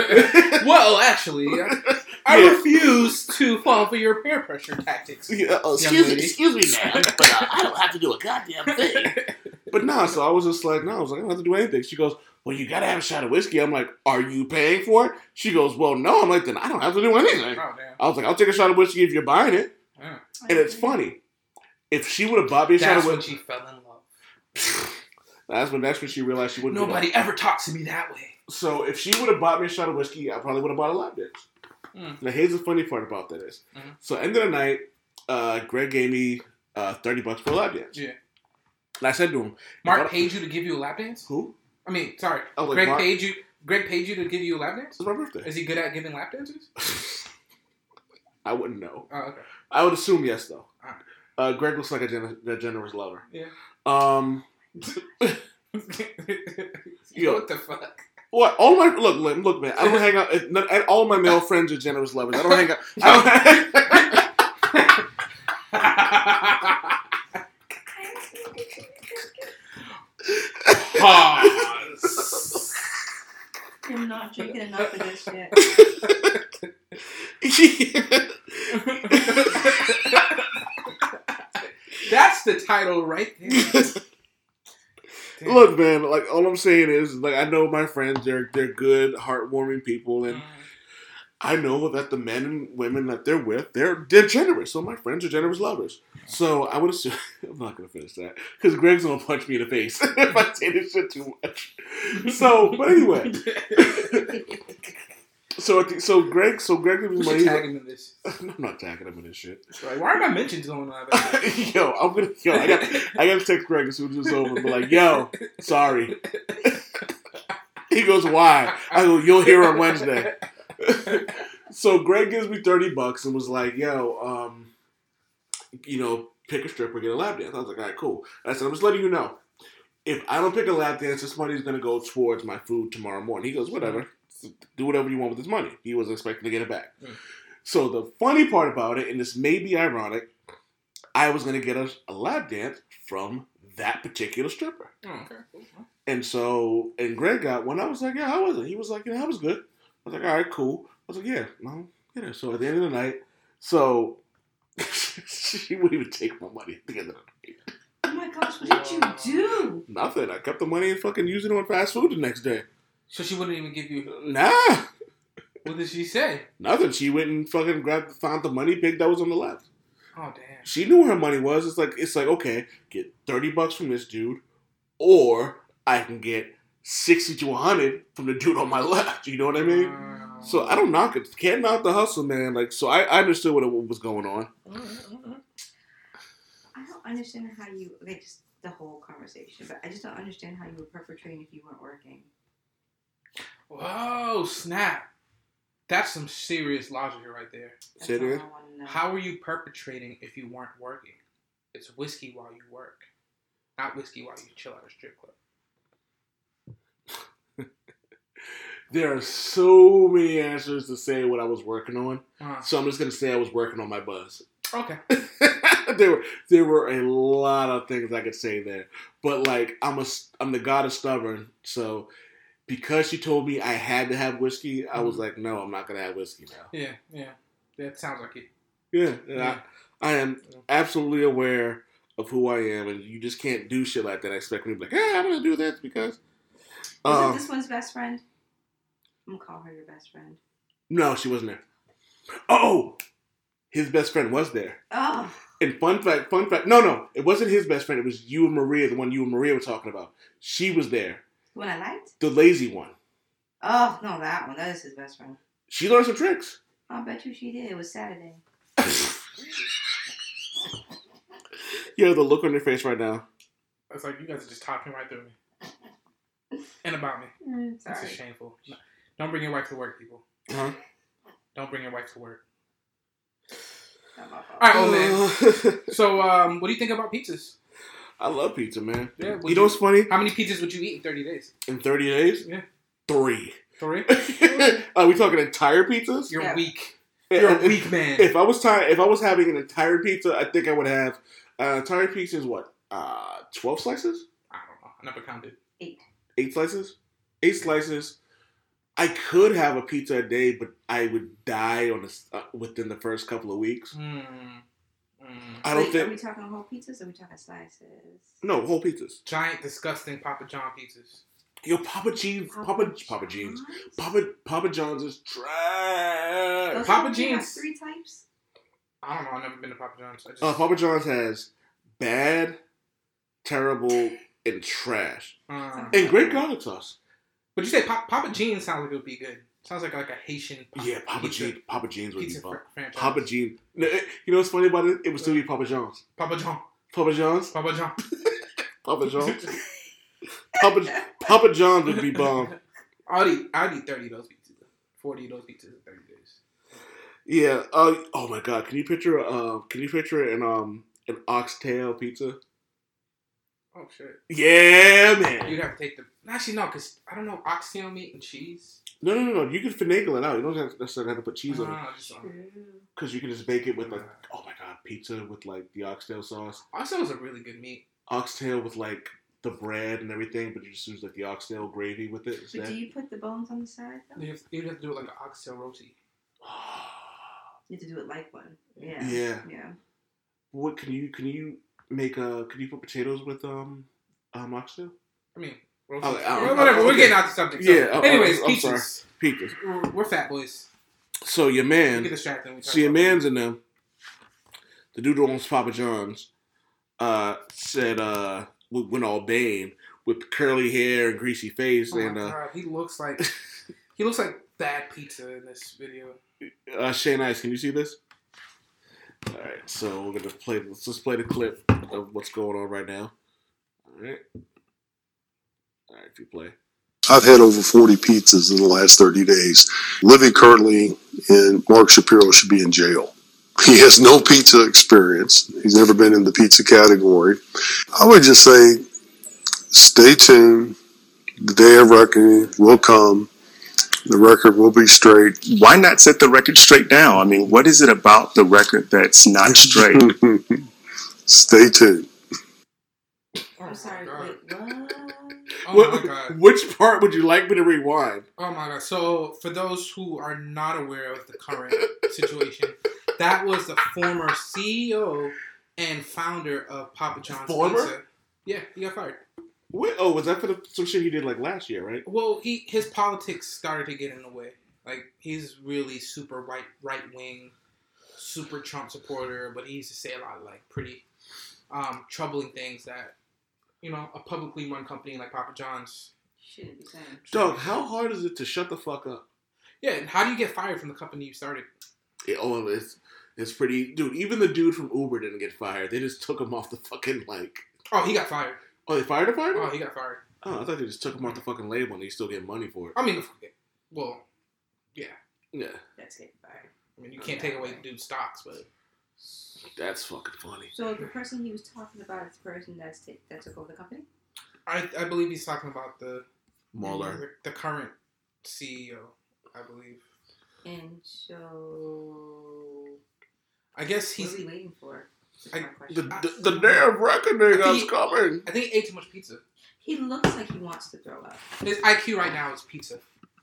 Well, actually, I, I Yeah. refuse to fall for your peer pressure tactics. Yeah, uh, Young excuse, lady. excuse me, ma'am, but uh, I don't have to do a goddamn thing. But nah, so I was just like, no, I was like, I don't have to do anything. She goes, well, you gotta have a shot of whiskey. I'm like, are you paying for it? She goes, well, no. I'm like, then I don't have to do anything. Oh, damn. I was like, I'll take a shot of whiskey if you're buying it. Yeah. And it's funny. If she would have bought me a shot That's of when whiskey, she fell in love. that's when that's when she realized she wouldn't. Nobody ever talks to me that way. So if she would have bought me a shot of whiskey, I probably would have bought a lap dance. Mm. Now here's the funny part about that is, Mhm. so end of the night, uh, Greg gave me uh, thirty bucks for a lap dance. Yeah. And I said to him, Mark if I- paid you to give you a lap dance? who? I mean, sorry. Oh, like Greg Mark- paid you. Greg paid you to give you a lap dance? It's my birthday. Is he good at giving lap dances? I wouldn't know. Oh, okay. I would assume yes, though. Alright. Uh, Greg looks like a, gen- a generous lover. Yeah. Um, Yo. What the fuck? what? All my look, look, look, man. I don't hang out. uh, not- All of my male friends are generous lovers. I don't hang out. I Pause. I'm not drinking enough of this shit. That's the title right there. Damn. Look, man. Like all I'm saying is, like, I know my friends. They're they're good, heartwarming people, and Mm. I know that the men and women that they're with, they're they're generous. So my friends are generous lovers. So I would assume I'm not gonna finish that because Greg's gonna punch me in the face if I say this shit too much. So, but anyway, so I think- so Greg, so Greg We was should my. tag him in this. I'm not tagging him in this shit. Like, why am I mentioning someone like that? Yo, I'm gonna yo, I got I gotta text Greg as soon as it's over. But like, yo, sorry. He goes, why? I go, you'll hear on Wednesday. So Greg gives me thirty bucks and was like, yo, um, you know, pick a stripper, get a lap dance. I was like, all right, cool. I said, I'm just letting you know. If I don't pick a lap dance, this money is going to go towards my food tomorrow morning. He goes, whatever. Do whatever you want with this money. He was expecting to get it back. Mm. So the funny part about it, and this may be ironic, I was going to get a, a lap dance from that particular stripper. Oh, okay. And so, and Greg got one. I was like, yeah, how was it? He was like, yeah, that was good. I was like, all right, cool. I was like, yeah, no, yeah. So at the end of the night, so she wouldn't even take my money at the end of the night. Oh my gosh, what did you do? Nothing. I kept the money and fucking used it on fast food the next day. So she wouldn't even give you... Nah. What did she say? Nothing. She went and fucking grabbed, found the money pig that was on the left. Oh, damn. She knew where her money was. It's like, it's like, okay, get thirty bucks from this dude, or I can get sixty to one hundred from the dude on my left. You know what I mean? Uh, so I don't knock it. Can't knock the hustle, man. Like, so I, I understood what, what was going on. I don't understand how you, like, just the whole conversation, but I just don't understand how you were perpetrating if you weren't working. Whoa, snap. That's some serious logic right there. Say it again. How are you perpetrating if you weren't working? It's whiskey while you work, not whiskey while you chill at a strip club. There are so many answers to say what I was working on, uh-huh. so I'm just gonna say I was working on my buzz. Okay. there were there were a lot of things I could say there, but like I'm a I'm the god of stubborn, so because she told me I had to have whiskey, I was like, no, I'm not gonna have whiskey now. Yeah, yeah, that sounds like it. Yeah, yeah. I, I am absolutely aware of who I am, and you just can't do shit like that. I expect me to be like, hey, I'm gonna do this because. Was uh, it this one's best friend? I'm gonna call her your best friend. No, she wasn't there. Oh, his best friend was there. Oh. And fun fact, fun fact. No, no, it wasn't his best friend. It was you and Maria, the one you and Maria were talking about. She was there. The one I liked? The lazy one. Oh, no, that one. That is his best friend. She learned some tricks. I bet you she did. It was Saturday. You have the look on your face right now. It's like you guys are just talking right through me. And about me. Mm, sorry. This is shameful. Don't bring your wife to work, people. Huh? Don't bring your wife to work. Not my fault. All right, old man. So, um, what do you think about pizzas? I love pizza, man. Yeah. You know what's funny? How many pizzas would you eat in thirty days? In thirty days? Yeah. Three. Three? Are we talking entire pizzas? You're Yeah. weak. You're a if, weak man. If I was tired, if I was having an entire pizza, I think I would have uh, entire pizza is what? Uh, twelve slices? I don't know. I never counted. Eight. Eight slices? Eight slices. I could have a pizza a day, but I would die on a, uh, within the first couple of weeks. Mm. Mm. I don't Wait, think. Are we talking whole pizzas or are we talking slices? No, whole pizzas. Giant, disgusting Papa John pizzas. Yo, Papa Jeans, Papa Papa Jeans, Papa Papa John's is trash. Those Papa only have Jeans. Three types? I don't know. I've never been to Papa John's. I just, Uh, Papa John's has bad, terrible, and trash, uh, and great garlic sauce. but you say pa- Papa Jeans sounds like it would be good. Sounds like like a Haitian. Papa, Yeah, Papa pizza, Jeans, Papa Jeans would be pizza fun. fr- franchise. Papa Jeans. No, it- You know what's funny about it? It would still be Papa John's. Papa John. Papa John's. Papa John. Papa John's. Papa Papa John's would be bomb. I'd eat. I'd eat thirty of those pizzas. Forty of those pizzas in thirty days. Yeah. Uh, oh my God. Can you picture? Uh, can you picture an um an oxtail pizza? Oh shit. Yeah, man. You'd have to take the. Actually, no, because I don't know oxtail meat and cheese. No, no, no, no. You can finagle it out. You don't have to necessarily have to put cheese on it. Uh, just, uh, Because you can just bake it with like, oh my God, pizza with like the oxtail sauce. oxtail is a really good meat. Oxtail with like the bread and everything, but you just use like the oxtail gravy with it But instead. do you put the bones on the side though? You have, you'd have to do it like an oxtail roti. You have to do it like one. Yeah. Yeah. Yeah. What can you can you make? Uh, can you put potatoes with um um oxtail? I mean, roti. Oh, oh, Well, whatever. oh, We're okay. getting out the subject. So. Yeah, oh, Anyways, oh, I'm pizzas. sorry. Pizzas. We're, we're fat boys. So your We man, get distracted. when we talk so your about man's in them. The dude who owns Papa John's uh, said uh, went all Bane with curly hair and greasy face, Oh my and uh, God, he looks like he looks like bad pizza in this video. uh, Shane Ice. Can you see this? All right, so we're gonna play. Let's just play the clip of what's going on right now. All right, all right. If you play. I've had over forty pizzas in the last thirty days. Living currently in Mark Shapiro should be in jail. He has no pizza experience. He's never been in the pizza category. I would just say, stay tuned. The day of reckoning will come. The record will be straight. Why not set the record straight now? I mean, what is it about the record that's not straight? Stay tuned. I'm sorry, wait, what? Oh What- my god. Which part would you like me to rewind? Oh my god. So, for those who are not aware of the current situation, that was the former C E O and founder of Papa John's Former? Pizza. Yeah, he got fired. Wait, oh, was that for the, some shit he did like last year, right? Well, he his politics started to get in the way. Like, he's really super right right wing, super Trump supporter, but he used to say a lot of like pretty um, troubling things that, you know, a publicly run company like Papa John's Shouldn't be saying. Dog, how hard is it to shut the fuck up? Yeah, and how do you get fired from the company you started? Yeah, oh, it's it's pretty, dude. Even the dude from Uber didn't get fired. They just took him off the fucking like. Oh, he got fired. Oh, they fired him. Fired him? Oh, he got fired. Oh, I thought they just took him off the fucking label and he still get money for it. I mean, well, yeah. Yeah, That's getting fired. I mean, you can't take away the dude's stocks, but that's fucking funny. So the person he was talking about is the person that's t- that took over the company? I I believe he's talking about the Mueller. the, the current C E O, I believe. And so, I guess what he's. are we waiting for? That's I- my The, question. the, the day of reckoning I think is he- coming. I think he ate too much pizza. He looks like he wants to throw up. His I Q right now is pizza.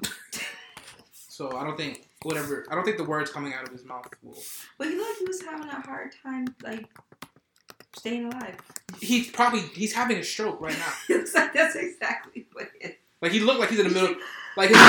So I don't think whatever. I don't think the words coming out of his mouth will. But he looked like he was having a hard time, like, staying alive. He's probably he's having a stroke right now. He looks like that's exactly what it is. Like he looked like he's in the middle. Like his.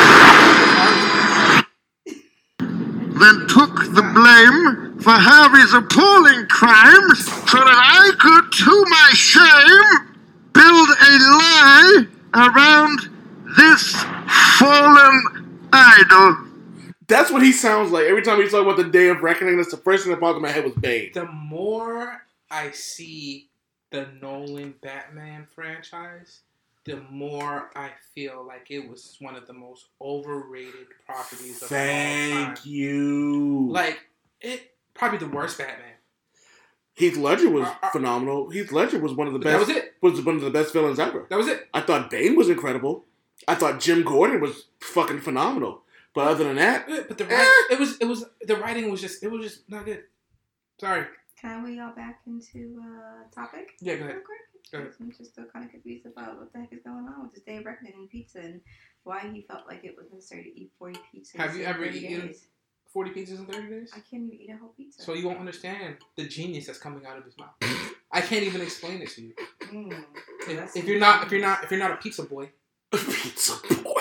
Then took the blame for Harvey's appalling crimes so that I could, to my shame, build a lie around this fallen idol. That's what he sounds like every time he's talking about the day of reckoning. That's the first thing that popped in my head was Bane. The more I see the Nolan Batman franchise, the more I feel like it was one of the most overrated properties of all time. Thank you. Like, it probably the worst Batman. Heath Ledger was Uh, uh, phenomenal. Heath Ledger was one of the But that best. was it. Was one of the best villains ever. That was it. I thought Bane was incredible. I thought Jim Gordon was fucking phenomenal. But other than that, Yeah, But the Eh. writing, it was it was the writing was just it was just not good. Sorry. Can I wheel y'all back into uh topic? Yeah, go ahead. Real quick? Go ahead. I'm just still kind of confused about what the heck is going on with this day of reckoning and pizza and why he felt like it was necessary to eat forty pizzas. Have you in ever thirty eaten- days. Forty pizzas in thirty days. I can't even eat a whole pizza. So you won't understand the genius that's coming out of his mouth. I can't even explain it to you. Mm, If, that's if you're not if you're not if you're not a pizza boy, Pizza Boy.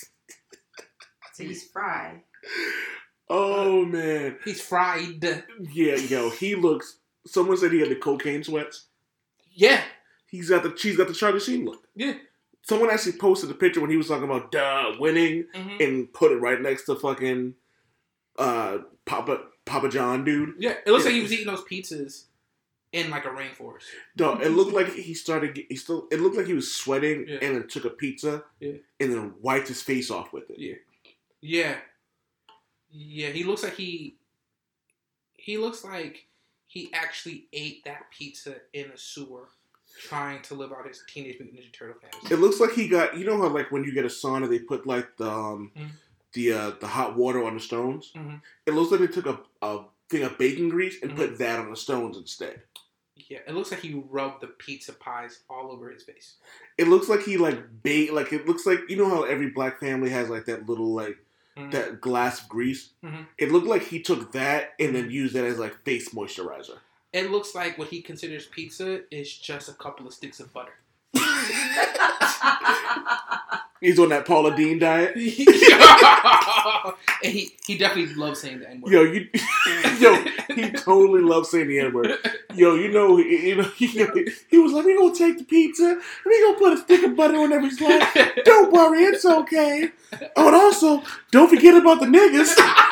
so he's fried. Oh man, he's fried. yeah, yo, he looks. Someone said he had the cocaine sweats. Yeah, He's got the. She's got the Charlie Sheen look. yeah. Someone actually posted a picture when he was talking about duh winning Mhm. and put it right next to fucking uh Papa Papa John dude. Yeah, it looks like he was eating those pizzas in like a rainforest. Dog, it looked like he started. He still. It looked like he was sweating Yeah. and then took a pizza Yeah. and then wiped his face off with it. Yeah, yeah, yeah. He looks like he he looks like he actually ate that pizza in a sewer, trying to live out his Teenage Mutant Ninja Turtle fantasy. It looks like he got. You know how like when you get a sauna, they put like the um, Mhm. the uh, the hot water on the stones. Mhm. It looks like they took a, a thing of bacon grease and Mhm. put that on the stones instead. Yeah, it looks like he rubbed the pizza pies all over his face. It looks like he like bait. Like it looks like you know how every black family has like that little like Mhm. that glass of grease. Mhm. It looked like he took that and then used that as like face moisturizer. It looks like what he considers pizza is just a couple of sticks of butter. He's on that Paula Deen diet. And he, he definitely loves saying the N-word. Yo, you, yo, he totally loves saying the N word. Yo, you know, you know, he, he was like, "We gonna take the pizza, and we gonna put a stick of butter on every slice. Don't worry, it's okay. Oh, and also, don't forget about the niggas."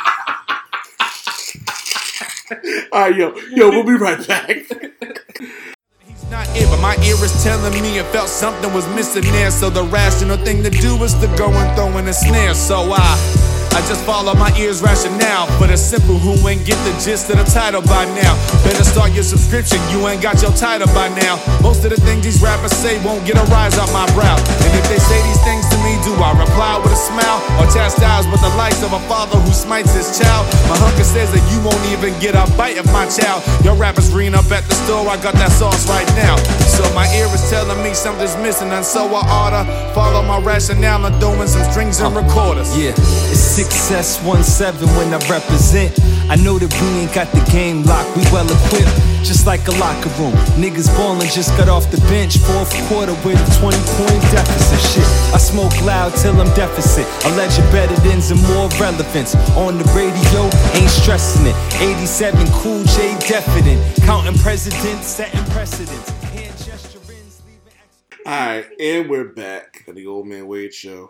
All right, yo, yo, we'll be right back. Not it, but my ear is telling me it felt something was missing there. So the rational thing to do was to go and throw in a snare. So I, I just follow my ears rationale. For the simple who ain't get the gist of the title by now. Better start your subscription, you ain't got your title by now. Most of the things these rappers say won't get a rise off my brow. And if they say these things to me, do I reply with a smile? Or chastise with the likes of a father who smites his child? My hunger says that you won't even get a bite of my child. Your rappers reading up at the store, I got that sauce right now. So my ear is telling me something's missing, and so I oughta follow my rationale and throw in some strings and recorders. Yeah, it's six S one seven when I represent. I know that we ain't got the game locked, we well equipped, just like a locker room. Niggas ballin' just got off the bench, fourth quarter with a twenty point deficit. Shit, I smoke loud till I'm deficit. Alleged better than's and more relevance. On the radio, ain't stressing it. eighty-seven Cool J definite. Counting presidents, setting precedents. Hand gesturings, leaving. Alright, and we're back at the Old Man Wade Show.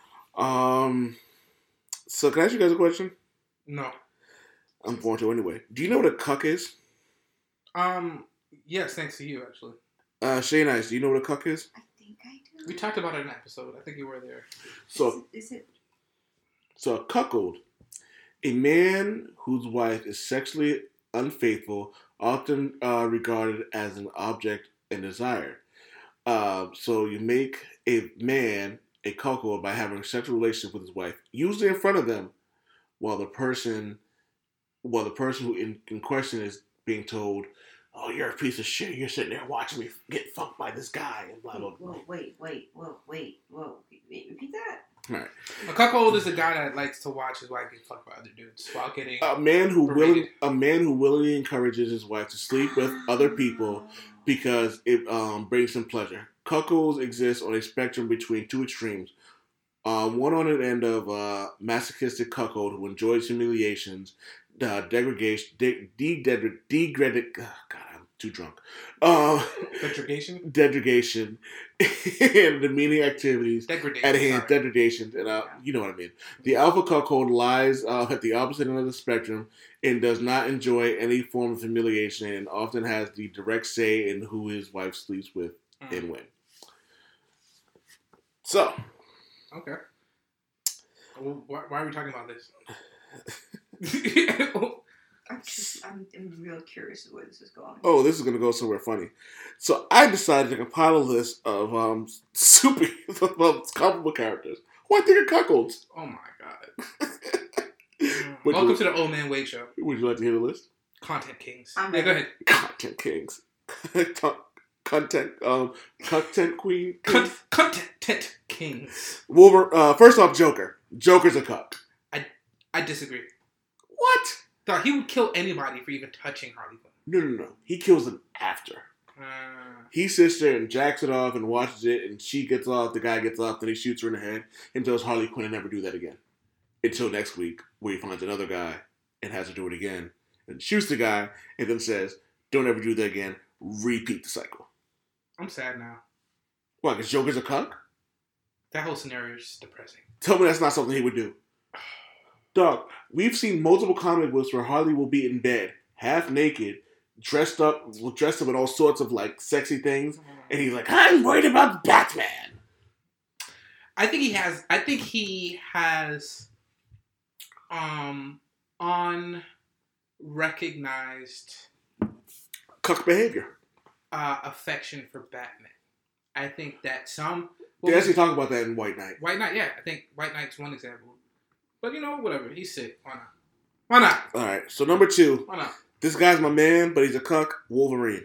Um, so can I ask you guys a question? No. I'm going to anyway. Do you know what a cuck is? Um, yes, thanks to you, actually. Uh, Shane Ice, do you know what a cuck is? I think I do. We talked about it in an episode. I think you were there. So, Is it? so a cuckold, a man whose wife is sexually unfaithful, often uh, regarded as an object and desired. Uh, so you make a man a cuckold by having a sexual relationship with his wife, usually in front of them, while the person, while the person who in, in question is being told, "Oh, you're a piece of shit. You're sitting there watching me get fucked by this guy," and blah blah blah. Whoa, wait, wait, whoa, wait, whoa. Wait, repeat that. All right. A cuckold is a guy that likes to watch his wife get fucked by other dudes while getting A man who berated. willing, a man who willingly encourages his wife to sleep with other people because it um, brings him pleasure. Cuckolds exist on a spectrum between two extremes. Uh, one on the end of uh, masochistic cuckold who enjoys humiliations, uh, degradation, de- de- de- degraded. Oh, God, I'm too drunk. Uh, Degradation? degradation, and demeaning activities Degradation, at hand, sorry. degradation, and uh, you know what I mean. The alpha cuckold lies uh, at the opposite end of the spectrum and does not enjoy any form of humiliation, and often has the direct say in who his wife sleeps with Mm. and when. So, Okay. Well, why, why are we talking about this? I'm just, I'm, I'm real curious where this is going. oh, this is gonna go somewhere funny. So I decided to compile a list of um super well, comparable characters who I think are cuckolds. Oh my god. Would Welcome you, to the Old Man Wade Show. Would you like to hear the list? Content Kings. I'm yeah, go ready. ahead. Content kings, content um content queen. Con- content Kings. Wolver- uh, first off, Joker. Joker's a cuck. I I disagree. What? Dog, he would kill anybody for even touching Harley Quinn. No, no, no. He kills them after. Uh, He sits there and jacks it off and watches it, and she gets off, the guy gets off, then he shoots her in the head and tells Harley Quinn to never do that again. Until next week, where he finds another guy and has to do it again, and shoots the guy, and then says, "Don't ever do that again." Repeat the cycle. I'm sad now. Why, because Joker's a cuck? That whole scenario is just depressing. Tell me that's not something he would do. Dog, we've seen multiple comic books where Harley will be in bed, half naked, dressed up, dressed up with all sorts of like sexy things, and he's like, "I'm worried about Batman." I think he has. I think he has, um, unrecognized Cuck behavior. uh, affection for Batman. I think that some. They actually talk about that in White Knight. White Knight, yeah, I think White Knight's one example. But you know, whatever. He's sick. Why not? Why not? All right, so number two, Why not? this guy's my man, but he's a cuck. Wolverine.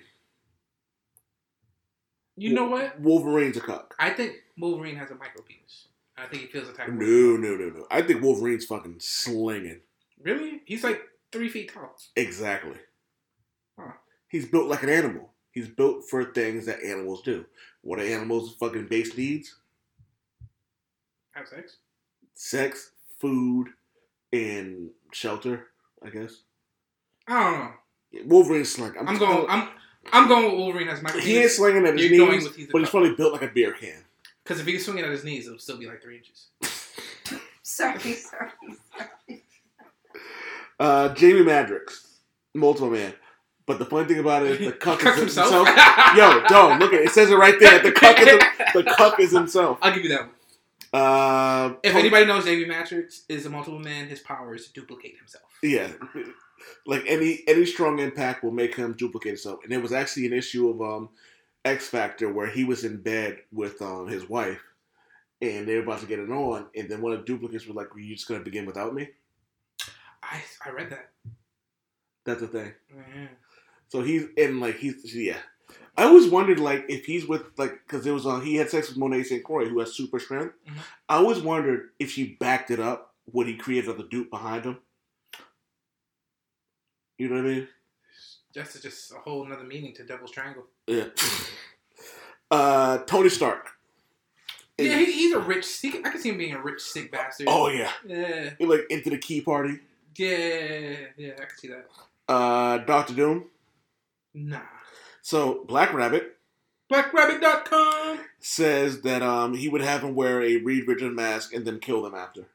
You know what? Wolverine's a cuck. I think Wolverine has a micro penis. I think he feels attacked. No, no, no, no. I think Wolverine's fucking slinging. Really? He's like three feet tall. Exactly. Huh. He's built like an animal. He's built for things that animals do. What are animals' fucking base needs? Have sex? Sex, food, and shelter, I guess. I don't know. Wolverine's slinging. I'm, I'm going. I'm. I'm going with Wolverine has micro penis. He ain't slinging at his You're going knees, with he's a but he's cuck. probably built like a beer can. Because if he's swinging at his knees, it'll still be like three inches. Sorry, sorry, sorry. Uh, Jamie Madrox, multiple man. But the funny thing about it is the cuck Cuck is himself? himself. Yo, dog, look at it. It says it right there. The cuck is the cuck is himself. I'll give you that one. Uh, if anybody knows Davy Matrix is a multiple man, his power is to duplicate himself. Yeah. Like any any strong impact will make him duplicate himself. And there was actually an issue of um, X Factor where he was in bed with um, his wife and they were about to get it on. And then one of the duplicates was like, "Are you just going to begin without me?" I I read that. That's the thing. Yeah. So he's in like he's yeah. I always wondered like if he's with like because it was uh, he had sex with Monet Saint Croix who has super strength. Mm-hmm. I always wondered if she backed it up, would he create another dupe behind him? You know what I mean? That's just a whole nother meaning to Devil's Triangle. Yeah. uh, Tony Stark. Yeah, he, he's a rich. He, I can see him being a rich, sick bastard. Oh yeah. Yeah. He, like into the key party. Yeah, yeah, I can see that. Uh, Doctor Doom. Nah. So Black Rabbit. Black Rabbit dot com says that um he would have him wear a Reed Richards mask and then kill them after.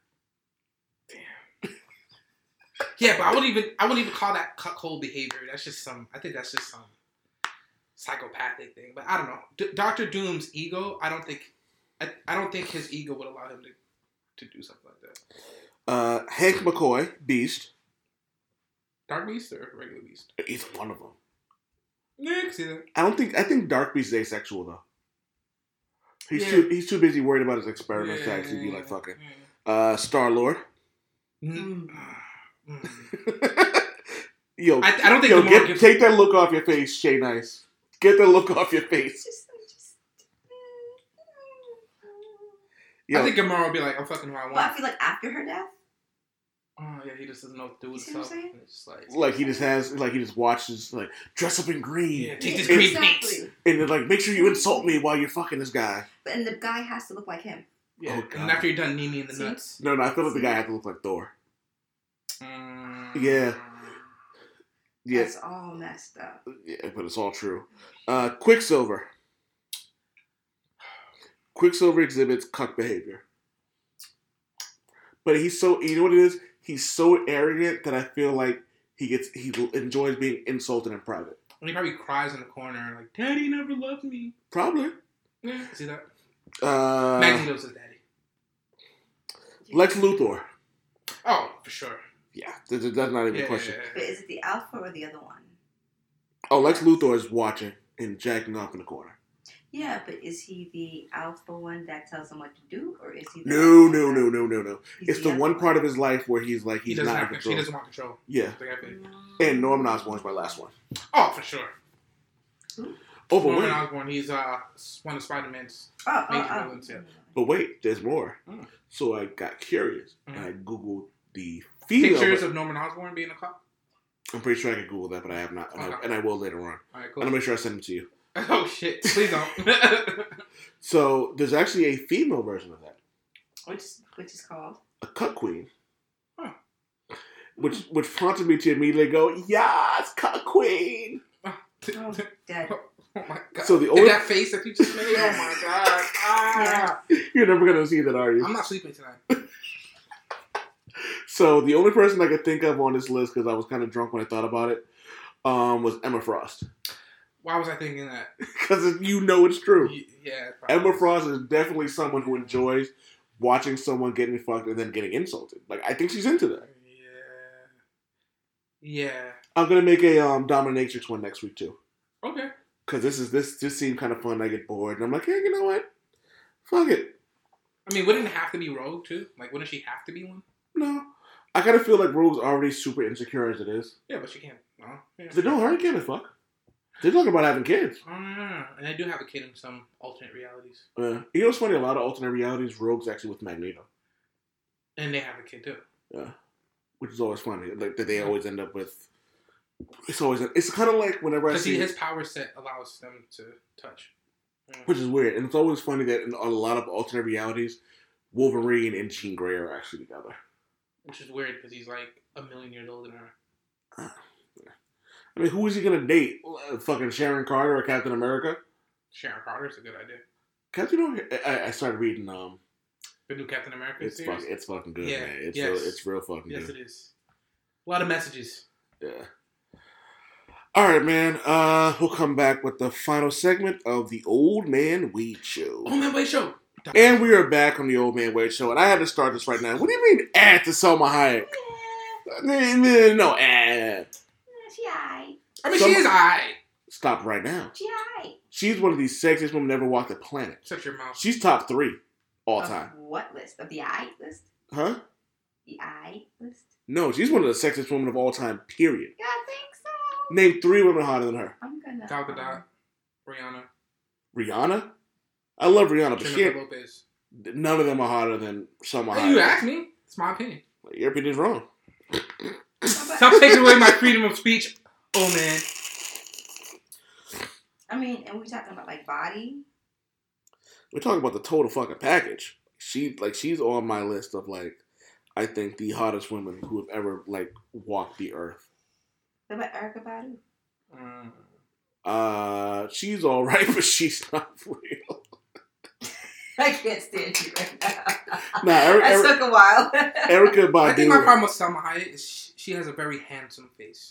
Yeah, but I wouldn't even I wouldn't even call that cuckold behavior. That's just some. I think that's just some psychopathic thing. But I don't know. D- Doctor Doom's ego. I don't think. I, I don't think his ego would allow him to, to do something like that. Uh, Hank McCoy, Beast. Dark Beast or regular Beast? He's one of them. Yeah, I can see that. I don't think. I think Dark Beast is asexual though. He's Yeah. too. He's too busy worried about his experiments Yeah, to actually be yeah, like fucking. Uh, Star Lord. Mm. Yo, I, I don't think yo, Gamora get, gives- take that look off your face, Shay Nice. Get that look off your face. Yo, I think Gamora would be like, I'm fucking who I want. But I feel like after her death, Oh yeah, he just doesn't know what to do with see what I'm himself. saying? It's just like, like he just has, like he just watches, like dress up in green. yeah, take this and, green paint. exactly. and then like make sure you insult me while you're fucking this guy. But and the guy has to look like him. Yeah, Oh, God. and after you're done, knee me in the See? nuts. No, no, I feel like the guy had to look like Thor. Mm. Yeah. Yeah, That's all messed up. yeah, but it's all true. Uh, Quicksilver. Quicksilver exhibits cuck behavior. But he's so, you know what it is? He's so arrogant that I feel like he gets, he enjoys being insulted in private. And he probably cries in the corner like, "Daddy never loved me." Probably. Yeah, see that? Uh, Magneto's his daddy. Lex Luthor. Oh, for sure. Yeah, th- th- that's not even Yeah, a question. yeah, But is it the alpha or the other one? Oh, Lex Luthor is watching and jacking off in the corner. Yeah, but is he the alpha one that tells him what to do, or is he? The No, alpha no, that- no, no, no, no. He's It's the other one part of his life where he's like He he's doesn't not in have. He control. doesn't want control. Yeah, The guy paid. and Norman Osborn's my last one. Oh, for sure. Oh, but Norman wait, Osborn. He's uh one of Spider-Man's Oh, oh, major oh. villains. Yeah. but wait, there's more. Mm. So I got curious Mm. and I googled the female. Pictures of Norman Osborn being a cop. I'm pretty sure I can Google that, but I have not, and, I, Okay. and I will later on. All right, I'm cool. gonna make sure I send them to you. Oh shit! Please don't. So there's actually a female version of that, Which which is called? a cuck queen. Huh. Which which prompted me to immediately go, yes, cuck queen. Oh, dead. Oh my god! So the And only that face that you just made. Oh my god! Ah. you're never gonna see that, are you? I'm not sleeping tonight. So the only person I could think of on this list, because I was kind of drunk when I thought about it, um, was Emma Frost. Why was I thinking that? Because you know it's true. Y- Yeah. probably. Emma Frost is definitely someone who enjoys watching someone getting fucked and then getting insulted. Like, I think she's into that. Yeah. Yeah. I'm gonna make a um, dominatrix one next week too. Okay. Because this is this just seemed kind of fun. I get bored, and I'm like, hey, you know what? Fuck it. I mean, wouldn't it have to be Rogue too? Like, wouldn't she have to be one? No, I kind of feel like Rogue's already super insecure as it is. Yeah, but she can't. No. Yeah. They don't her can't fuck. They're talking about having kids. Oh, and I do have a kid in some alternate realities, Uh, you know what's funny? A lot of alternate realities, Rogue's actually with Magneto. and they have a kid too. Yeah, which is always funny. Like that they always end up with. It's always it's kind of like whenever I Because see, his power set allows them to touch. Yeah. which is weird, and it's always funny that in a lot of alternate realities, Wolverine and Jean Grey are actually together. Which is weird because he's like a million years older than her. I mean, who is he gonna date? Uh, fucking Sharon Carter or Captain America? Sharon Carter's a good idea. Captain America. I, I started reading. Um, The new Captain America it's series. fucking, it's fucking good, Yeah, man. It's yes. real, it's real fucking Yes, good. it is. A lot of messages. Yeah. All right, man. Uh, we'll come back with the final segment of the Old Man Weed Show. Oh man, wait, show. And we are back on the Old Man Wade Show, and I had to start this right now. What do you mean, add to Salma Hayek? Yeah. No, add. She aight. I mean, Some- she is aight. Stop right now. She aight. She's one of these sexiest women ever walked the planet. Shut your mouth. She's top three all Of time. What list? Of the aight list? Huh? The aight list? No, she's one of the sexiest women of all time, period. Yeah, I think so. Name three women hotter than her. I'm gonna. Gal Gadot, Rihanna, Rihanna? I love Rihanna, but she Jennifer ain't, Lopez. none of them are hotter than Salma Hey, Hayek. you asked me. It's my opinion. Your opinion's wrong. Stop taking away my freedom of speech. Oh, man. I mean, and we talking about like body. We're talking about the total fucking package. She like she's on my list of like I think the hottest women who have ever like walked the earth. What about Erykah Badu? Mm. Uh, she's all right, but she's not real. I can't stand you right now. Nah, Eric, that Eric, took a while. Erykah Badu. I think my problem with Salma Hayek is she, she has a very handsome face.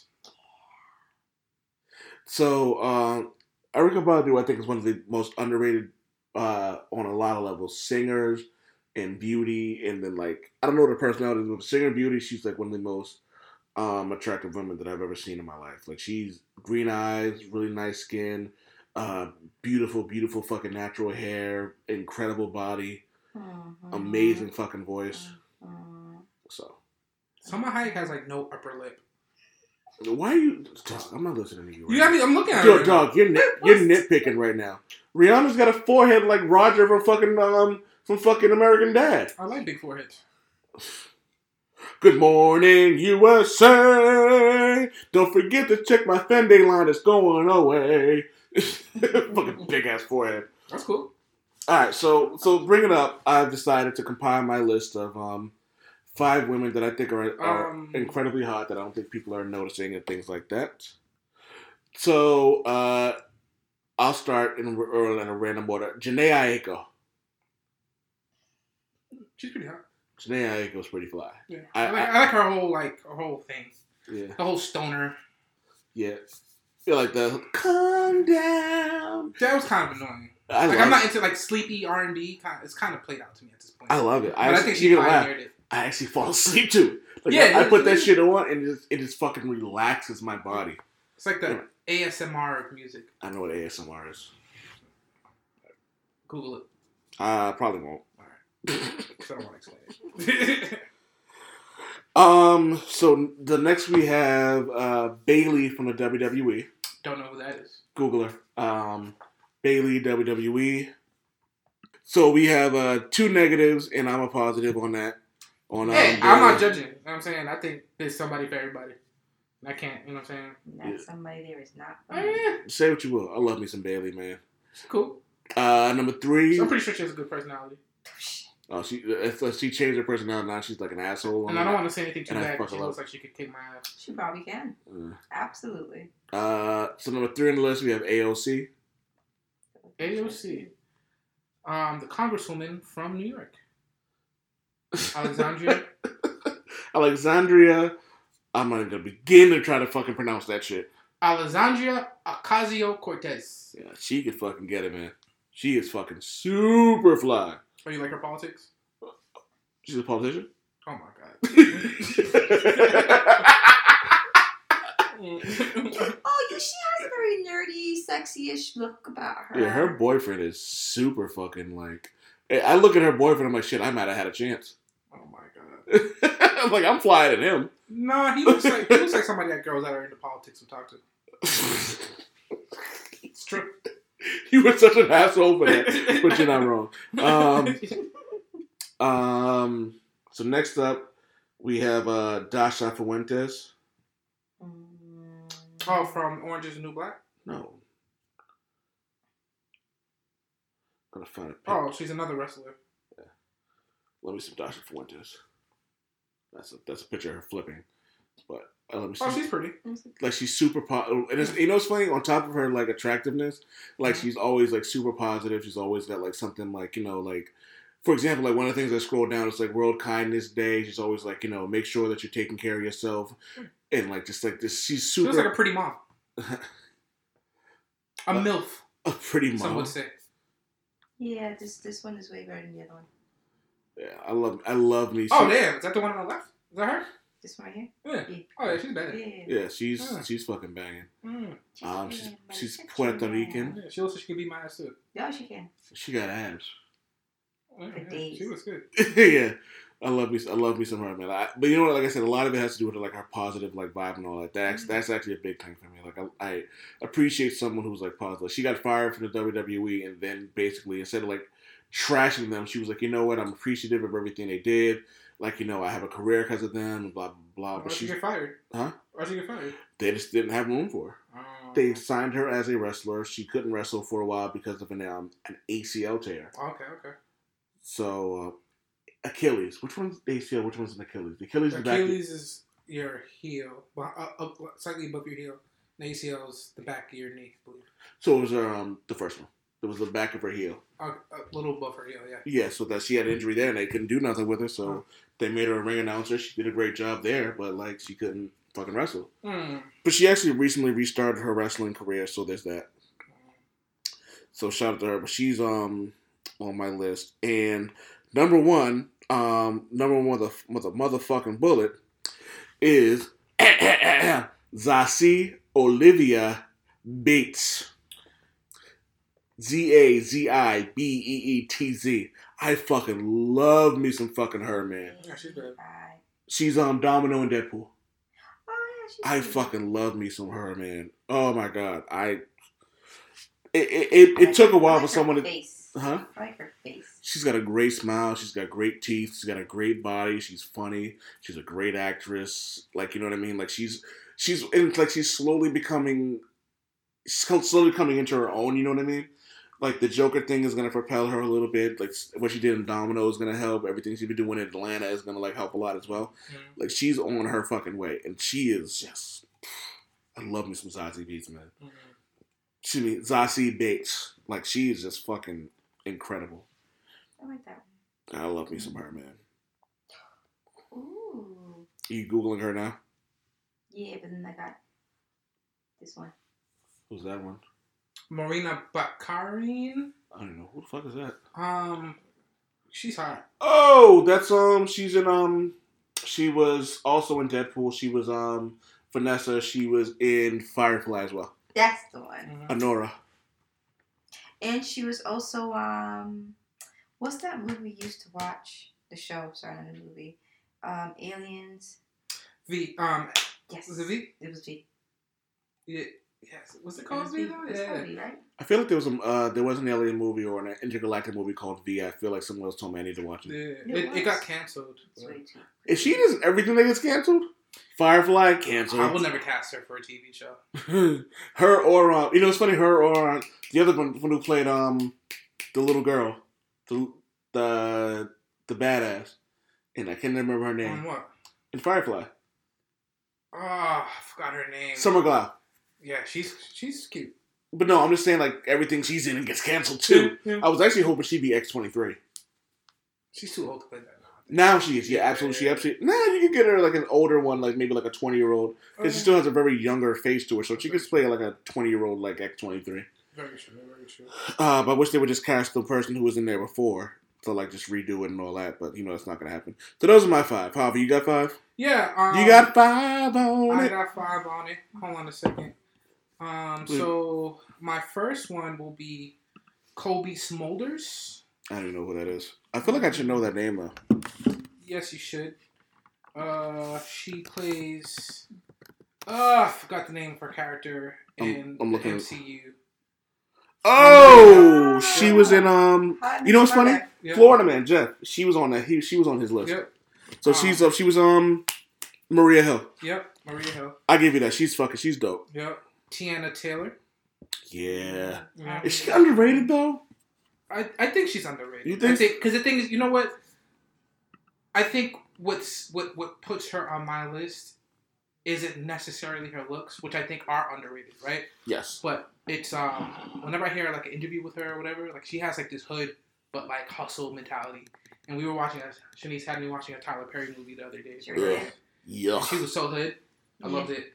So, um, Erykah Badu, I think, is one of the most underrated uh, on a lot of levels. Singers and beauty, and then like I don't know what her personality is, but singer and beauty, she's like one of the most um, attractive women that I've ever seen in my life. Like she's green eyes, really nice skin, uh, beautiful, beautiful fucking natural hair, incredible body, Mm-hmm. amazing fucking voice. Mm-hmm. So, Salma Hayek has like no upper lip. why are you? Dog, I'm not listening to you. Right You got me. I'm looking at now. her. Yo, dog, you're nit, you're nitpicking right now. Rihanna's got a forehead like Roger from fucking um from fucking American Dad. I like big foreheads. Good morning, U S A. Don't forget to check my Fendi line. It's going away. Fucking big ass forehead. That's cool. All right, so so bring it up. I've decided to compile my list of um five women that I think are, are Um, incredibly hot that I don't think people are noticing and things like that. So uh, I'll start in, or in a random order. Janae Aiko. She's pretty hot. Janae Aiko's pretty fly. Yeah, I- I, like, I- I like her whole like her whole thing. Yeah, The whole stoner. yeah. Feel like the calm down. That was kind of annoying. I like love I'm not it. into like sleepy R and B. Kind of, it's kind of played out to me at this point. I love it. But I, I, actually, think she you gonna laugh. pioneered it. I actually fall asleep too. Like, Yeah, I, I yeah, put that yeah. shit on and it just, it just fucking relaxes my body. It's like the A S M R of music. I know what A S M R is. Google it. I probably won't. So I don't want to explain it. Um. So the next we have uh, Bailey from the W W E. Don't know who that is. Google her. Um, Bailey W W E. So we have uh, two negatives, and I'm a positive on that. On um, Hey, Bailey. I'm not judging. You know what I'm saying? I think there's somebody for everybody. I can't. You know what I'm saying? Not Yeah. somebody there is not. Oh, yeah. Say what you will. I love me some Bailey, man. She's cool. Uh, number three. I'm pretty sure she has a good personality. Oh, she uh, she changed her personality. Now she's like an asshole. And I don't want to say anything too And I bad. 'cause fucking She love looks like she could kick my ass. She probably can. Uh, Absolutely. Uh, so number three on the list we have A O C. A O C. Um, the congresswoman from New York. Alexandria. Alexandria. I'm not even gonna begin to try to fucking pronounce that shit. Alexandria Ocasio-Cortez. Yeah, she could fucking get it, man. She is fucking super fly. Oh, you like her politics? She's a politician. Oh my god. Oh, yeah, she has a very nerdy, sexy-ish look about her. Yeah, her boyfriend is super fucking like. I look at her boyfriend. I'm like, shit. I might have had a chance. Oh my god. I'm like, I'm flying at him. Nah, he looks like he looks like somebody that girls that are into politics would talk to. It's true. You were such an asshole for that, but you're not wrong. Um, um. So next up, we have uh, Dasha Fuentes. Oh, from Orange is the New Black? No. Gotta find a pic. Oh, she's another wrestler. Let me see Dasha Fuentes. That's a, that's a picture of her flipping. But uh, let me see. Oh, she's pretty. Like she's super po- and it's, you know what's funny? On top of her like attractiveness, like she's always like super positive. She's always got like something like, you know, like for example, like one of the things I scroll down is like World Kindness Day. She's always like, you know, make sure that you're taking care of yourself, and like just like this. She's She super. looks like a pretty mom. A MILF. A pretty mom. Some would say. Yeah, this this one is way better than the other one. Yeah, I love I love me. Oh damn, is that the one on the left? Is that her? This one right here? Yeah. Yeah. Oh yeah, she's bad. Yeah. Yeah, she's Yeah. she's fucking banging. Mm. Um, she's, Yeah, she's but Puerto sexy, Rican. Yeah, she looks like she could beat my ass too. Yeah, she can. She got abs. Yeah, For yeah, days. she was good. Yeah, I love me. I love me some her, man. I, but you know what? Like I said, a lot of it has to do with like her positive like vibe and all that. That's Mm-hmm. that's actually a big thing for me. Like I, I appreciate someone who's like positive. She got fired from the W W E, and then basically instead of like trashing them, she was like, you know what? I'm appreciative of everything they did. Like, you know, I have a career because of them, and blah blah blah. Why'd But she she, get fired? huh? Why'd she get fired? They just didn't have room for her. Oh. They signed her as a wrestler. She couldn't wrestle for a while because of an um, an A C L tear. Okay, okay. So uh, Achilles, which one's A C L? Which one's an Achilles? The Achilles, is back. Achilles is your heel, well, up, up, slightly above your heel. And A C L is the back of your knee, I believe. So it was um the first one. It was the back of her heel. Uh, a little above her heel, yeah. Yeah, so that she had an injury there and they couldn't do nothing with her. So they made her a ring announcer. She did a great job there, but like she couldn't fucking wrestle. Mm. But she actually recently restarted her wrestling career, so there's that. So shout out to her. But she's um on my list. And number one, um number one with a with a motherfucking bullet is Zazie Olivia Bates. Z A Z I B E E T Z. I fucking love me some fucking her, man. Yeah, she's good. She's um Domino in Deadpool. Oh, yeah, she's I cute. fucking love me some her, man. Oh my god, I. It it, it, it took a while I like for someone her to. face. Huh? I like her face. She's got a great smile. She's got great teeth. She's got a great body. She's funny. She's a great actress. Like, you know what I mean? Like she's she's and like she's slowly becoming, slowly coming into her own. You know what I mean? Like the Joker thing is gonna propel her a little bit. Like what she did in Domino is gonna help. Everything she's been doing in Atlanta is gonna like help a lot as well. Mm-hmm. Like she's on her fucking way, and she is just. I love me some Zazie Beats, man. Mm-hmm. Excuse me, Zazie Bates. Like she is just fucking incredible. I like that one. I love me some her, man. Ooh. Are you googling her now? Yeah, but then I got this one. Who's that one? Marina Baccarin. I don't know. Who the fuck is that? Um, she's hot. Oh, that's um. She's in um. She was also in Deadpool. She was um. Vanessa. She was in Firefly as well. That's the one. Mm-hmm. Honora. And she was also um, what's that movie we used to watch? The show, sorry, not the movie. Um, Aliens. V. Um, Yes. was it V? It was V. Yeah. Yes. What's it It called? was V V. though? It was Yeah. called V, right? I feel like there was a uh, there was an alien movie or an intergalactic movie called V. I feel like someone else told me I need to watch it. Yeah. It It, was. it got canceled. It's way too. Is she just everything that gets canceled? Firefly canceled. I will never cast her for a T V show. Her or um, you know it's funny. Her or um, the other one, one who played um the little girl, the the the badass, and I can't remember her On name what? in Firefly. Oh, I forgot her name. Summer Glau. Yeah, she's she's cute. But no, I'm just saying like everything she's in gets canceled too. Yeah, yeah. I was actually hoping she'd be X twenty-three. She's too old to play that now. Now she is. Yeah, absolutely. She absolutely. Nah, you could get her like an older one, like maybe like a twenty year old, because she still has a very younger face to her, so she could play like a twenty year old like X twenty-three. Very true, very true. Uh, but I wish they would just cast the person who was in there before to like just redo it and all that. But you know, it's not gonna happen. So those are my five. Harvey, you got five? Yeah. Um, You got five on I it. got five on it. Hold on a second. Um, so my first one will be Kobe Smulders. I don't even know who that is. I feel like I should know that name though. Yes, you should. Uh, she plays. Uh, I forgot the name of her character I'm- in I'm the looking- M C U. Oh, she was in um. You know what's funny? Yeah. Florida Man, Jeff. She was on that. He she was on his list. Yep. So Um, she's uh, she was um Maria Hill. Yep. Maria Hill. I give you that. She's fucking. She's dope. Yep. Tiana Taylor. Yeah. Yeah. Is she underrated though? I, I think she's underrated. You think? I think because the thing is, you know what? I think what's what what puts her on my list isn't necessarily her looks, which I think are underrated, right? Yes. But it's um whenever I hear like an interview with her or whatever, like she has like this hood but like hustle mentality. And we were watching a Shanice had me watching a Tyler Perry movie the other day. Sure did. Yeah. She was so hood. I Yeah. loved it.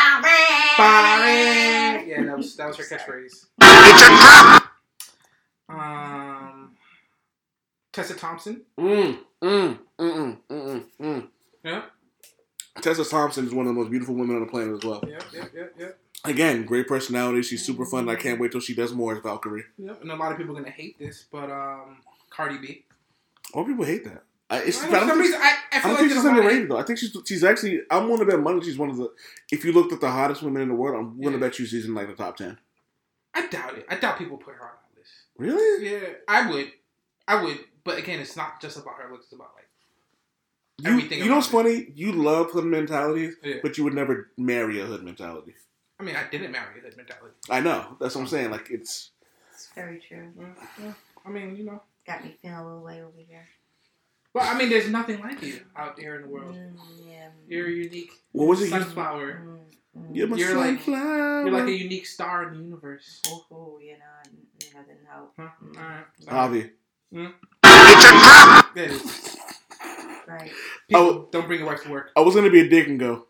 Byron! Byron! Yeah, that was that was her catchphrase. Um, Tessa Thompson. Mm, mm, mm, mm, mm, mm. Yeah. Tessa Thompson is one of the most beautiful women on the planet as well. Yep, yep, yep, yep. Again, great personality. She's super fun. I can't wait till she does more as Valkyrie. Yep. And a lot of people are gonna hate this, but um, Cardi B. A lot of people hate that. I, it's, I I know, don't for some think, reason, I, I I feel don't like think there's she's a lot of underrated though. I think she's she's actually. I'm willing to bet money she's one of the. If you looked at the hottest women in the world, I'm willing to bet you she's in like the top ten. I doubt it. I doubt people put her on that list. Really? Yeah, I would. I would. But again, it's not just about her looks. It's about like You, everything. you know what's around it. funny? You love hood mentalities, Yeah. but you would never marry a hood mentality. I mean, I didn't marry that mentality. I know. That's what I'm saying. Like it's. It's very true. Yeah, yeah. I mean, you know. Got me feeling a little way over here. Well, I mean, there's nothing like you out there in the world. Mm, yeah. You're a unique What was it? sunflower. Mm, mm. You're my You're like sunflower. you're like a unique star in the universe. Oh, oh, you know, you know, didn't help. Huh? Mm. All right. Javi. Hmm? It's a trap! That is. Right. People, Oh. don't bring your wife to work. I was gonna be a dick and go.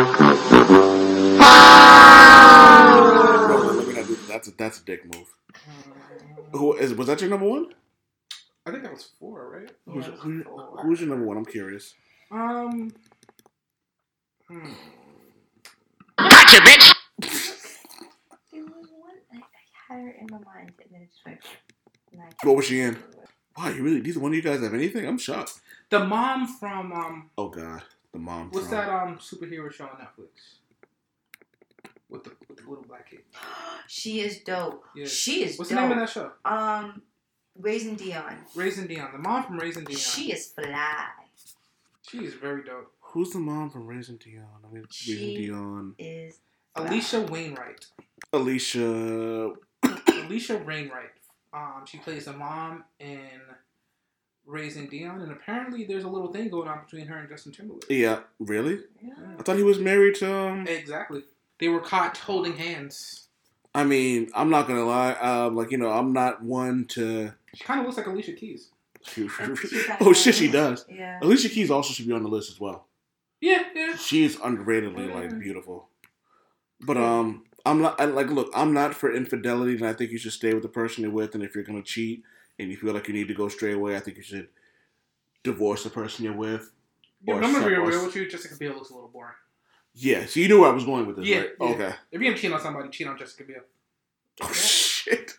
No, let me not do that. That's a that's a dick move. Who is was that your number one? I think that was four, right? Who's, Yeah, who, four. who's your number one? I'm curious. Um. Hmm. Gotcha, bitch! There was one, I, I had her in my mind, and then it just went. and I What was she in? Wow, you really? Neither one of you guys have anything? I'm shocked. The mom from um. Oh God, the mom. What's from- that um superhero show on Netflix? With the with the little black kid. She is dope. Yeah. She is What's dope. the name of that show? Um, Raisin Dion. Raisin Dion. The mom from Raisin Dion. She is fly. She is very dope. Who's the mom from Raisin Dion? I mean, She Raisin Dion. is fly. Alicia Wainwright. Alicia. Alicia Wainwright. Um, she plays a mom in Raisin Dion, and apparently there's a little thing going on between her and Justin Timberlake. Yeah, really? Yeah. I thought he was married to. Um, Exactly. They were caught holding hands. I mean, I'm not gonna lie. Um, like you know, I'm not one to. She kind of looks like Alicia Keys. Oh shit, she does. Yeah. Alicia Keys also should be on the list as well. Yeah, yeah. She's underratedly like beautiful. But um, I'm not I, like look. I'm not for infidelity, and I think you should stay with the person you're with. And if you're gonna cheat and you feel like you need to go straight away, I think you should divorce the person you're with. Yeah, or but I'm gonna be sep- or real s- with you. Jessica Biel looks a little boring. Yeah, so you knew where I was going with this, Yeah, right? yeah. Okay. If you're gonna cheat on somebody, cheat on Jessica Biel. Oh shit.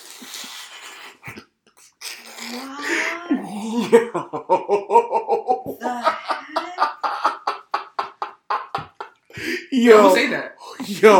What? The heck? Yo. Who say that? Yo.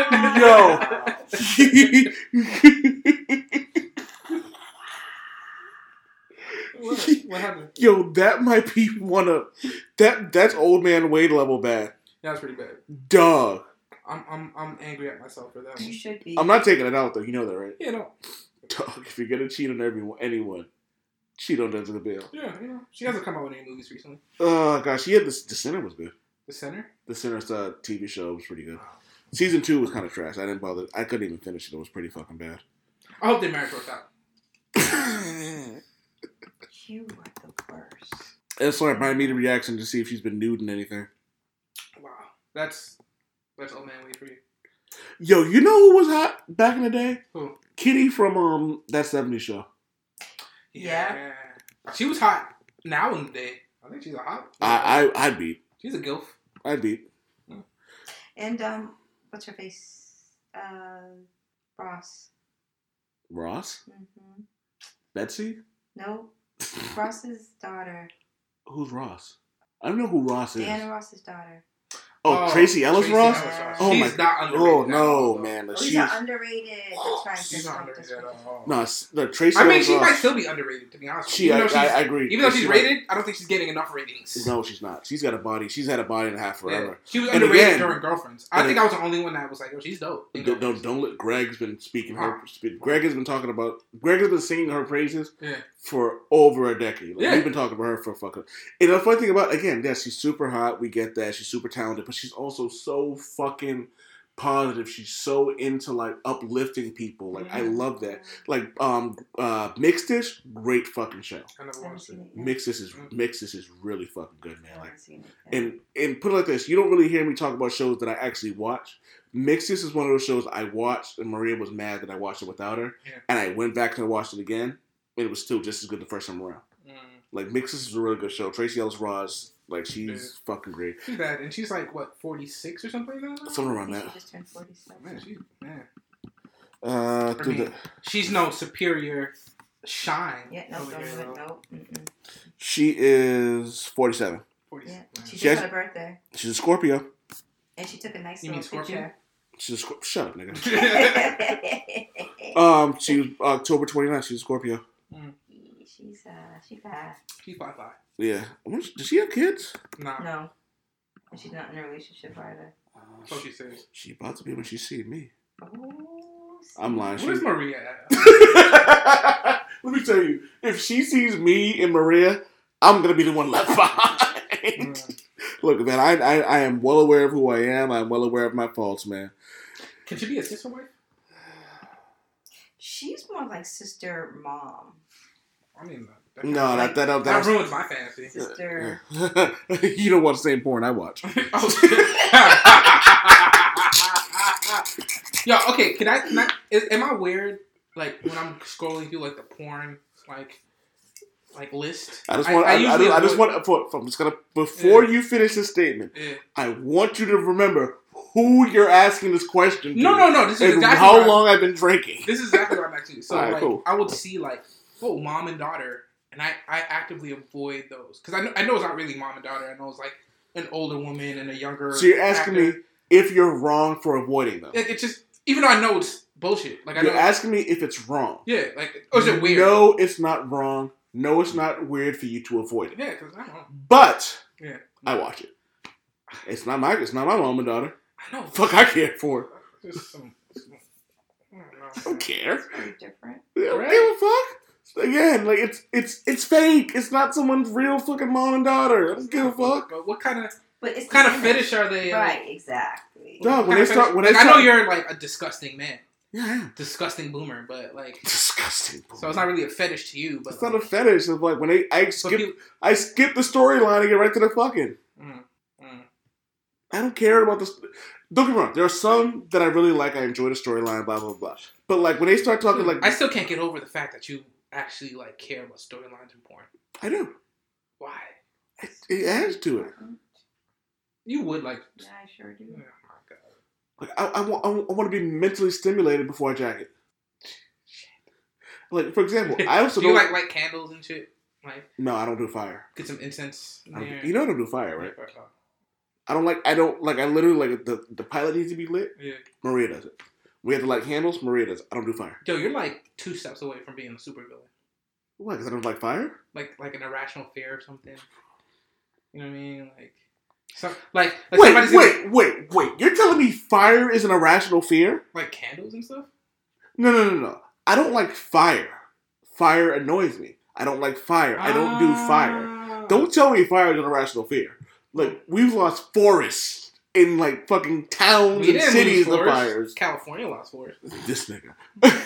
What, what happened? Yo, that might be one of that. That's old man Wade level bad. That was pretty bad. Dog. I'm I'm I'm angry at myself for that You one. should be. I'm not taking it out though. You know that, right? Yeah, no. Dog. If you're gonna cheat on everyone, anyone, cheat on Jessica Biel. Yeah, you know. She hasn't come out with any movies recently. Oh gosh, she had this. The Sinner was good. The Center? The Sinner's uh, T V show was pretty good. Season two was kind of trash. I didn't bother. I couldn't even finish it. It was pretty fucking bad. I hope their marriage worked out. You are the worst. It's like my immediate reaction to see if she's been nude in anything. Wow. That's that's old man Wade for you. Yo, you know who was hot back in the day? Who? Kitty from um that seventies show. Yeah. She was hot now in the day. I think she's a hot. I I I'd beat. She's a gilf. I'd beat. And um, what's her face? Uh, Ross. Ross? Mm-hmm. Betsy? No, Ross's daughter. Who's Ross? I don't know who Ross is. Diana Ross's daughter. Oh, Oh, Tracy Ellis Tracy Ross? Ellis Ross. Oh She's my not underrated Oh at no, all, though. man. Oh, She's she's not underrated. That's right. She's not underrated at all. no, it's- the Tracy I mean, Ellis she Ross. might still be underrated, to be honest with She, you. I, Even though I, she's- I agree. Even though she's She rated, I don't think she's getting enough ratings. might- no, she's not. She's got a body. She's had a body and a half Yeah. forever. She was And underrated again- during Girlfriends. I and think it- I was the only one that was like, oh, she's dope. in Don't, don't, Girlfriends. don't let. Greg's been speaking her. Huh. Speak, Greg has been talking about. Greg has been singing her praises Yeah. for over a decade. Like, Yeah. We've been talking about her for fucking. And the funny thing about again, yeah, she's super hot. We get that she's super talented, but she's also so fucking positive. She's so into like uplifting people. Like I love that. Like um uh Mixed Dish, great fucking show. I never watched it. Mixed Dish is Mixed Dish is really fucking good, man. Like and and put it like this, you don't really hear me talk about shows that I actually watch. Mixed Dish is one of those shows I watched, and Maria was mad that I watched it without her, Yeah. and I went back and watched it again, and it was still just as good the first time around. Mm. Like Mixed Dish is a really good show. Tracy Ellis Ross, like she's Yeah. fucking great. She's bad, and she's like what forty-six or something now. Something around that. She just turned forty-seven. Man, she, man. Uh, I through mean, the, she's no superior shine. Yeah, no, over don't here, even though. know. Mm-mm. she is forty-seven. forty. Yeah, she She has- just had a birthday, She's a Scorpio. and she took a nice You mean little Scorpion? picture. She's a Scorp- Shut up, nigga. um, she was October twenty-ninth. She's a Scorpio. She's uh, she bad. She's five five. Yeah. I wonder- Does she have kids? Nah. No, and she's not in a relationship either. So she says. She about to be when she see me. Oh, I'm lying. Where's She- Maria at? Let me tell you, if she sees me and Maria, I'm gonna be the one left behind. Look, man, I, I I am well aware of who I am. I'm well aware of my faults, man. Can she be a sister wife? She's more like sister mom. I mean, that, No, that that that, that ruins my fantasy. Sister. You don't watch the same porn I watch. Yo, okay, can I, can I, is, am I weird, like, when I'm scrolling through, like, the porn, like, like, list? I just want. I, I, I, usually I just avoid- want. For, for, I'm just gonna. Before Yeah. you finish this statement, Yeah. I want you to remember who you're asking this question to. No, no, no, this is and exactly how what I- long I've been drinking. This is exactly what I'm actually, so, Alright, like, cool. I would see, like, oh, mom and daughter, and I, I actively avoid those, because I know, I know it's not really mom and daughter, I know it's, like, an older woman and a younger So you're asking actor. me if you're wrong for avoiding them. It, it's just, even though I know it's bullshit, like, I You're know, asking me if it's wrong. yeah, like, or is it weird? No, it's not wrong. No, it's not weird for you to avoid it. Yeah, because I don't know. But Yeah. I watch it. It's not my. It's not my mom and daughter. I know. Fuck, I care for. Just some, some, I don't know. I don't care. Very different. I don't Right? give a fuck. Again, like it's it's it's fake. It's not someone's real fucking mom and daughter. I don't give a fuck. But what kind of But it's what kind the of image. fetish are they? uh, Right, exactly. Dog, when kind they of start, fetish- when they like, I know start, you're like a disgusting man, yeah, I am. disgusting boomer, but like, Disgusting. so it's not really a fetish to you. But It's not a fetish. It's like when they I skip people- I skip the storyline and get right to the fucking. Mm, mm. I don't care about this. Don't get me wrong. There are some that I really like. I enjoy the storyline. Blah blah blah. But like when they start talking like I still can't get over the fact that you actually like care about storylines in porn. I do. Why? It, it adds to it. You would like. Yeah, I sure do. Oh my god. Like I, I, want, I want to be mentally stimulated before I jack it. Like for example, I also do you don't like light candles and shit? Like No, I don't do fire. get some incense in I don't- there. you know I don't do fire, right? Uh, I don't like. I don't like. I literally like the the pilot needs to be lit. Yeah. Maria does it. We have to light candles. Maria does it. I don't do fire. Yo, you're like two steps away from being a supervillain. Why? Because I don't like fire. Like like an irrational fear or something. You know what I mean? Like some like, like Wait, somebody's wait, in, wait, wait. You're telling me fire is an irrational fear? like candles and stuff? No, no, no, no. I don't like fire. Fire annoys me. I don't like fire. I don't do fire. Ah. Don't tell me fire is an irrational fear. Like, we've lost forests in, like, fucking towns We and didn't cities lose of forests. fires. California lost forests. This nigga.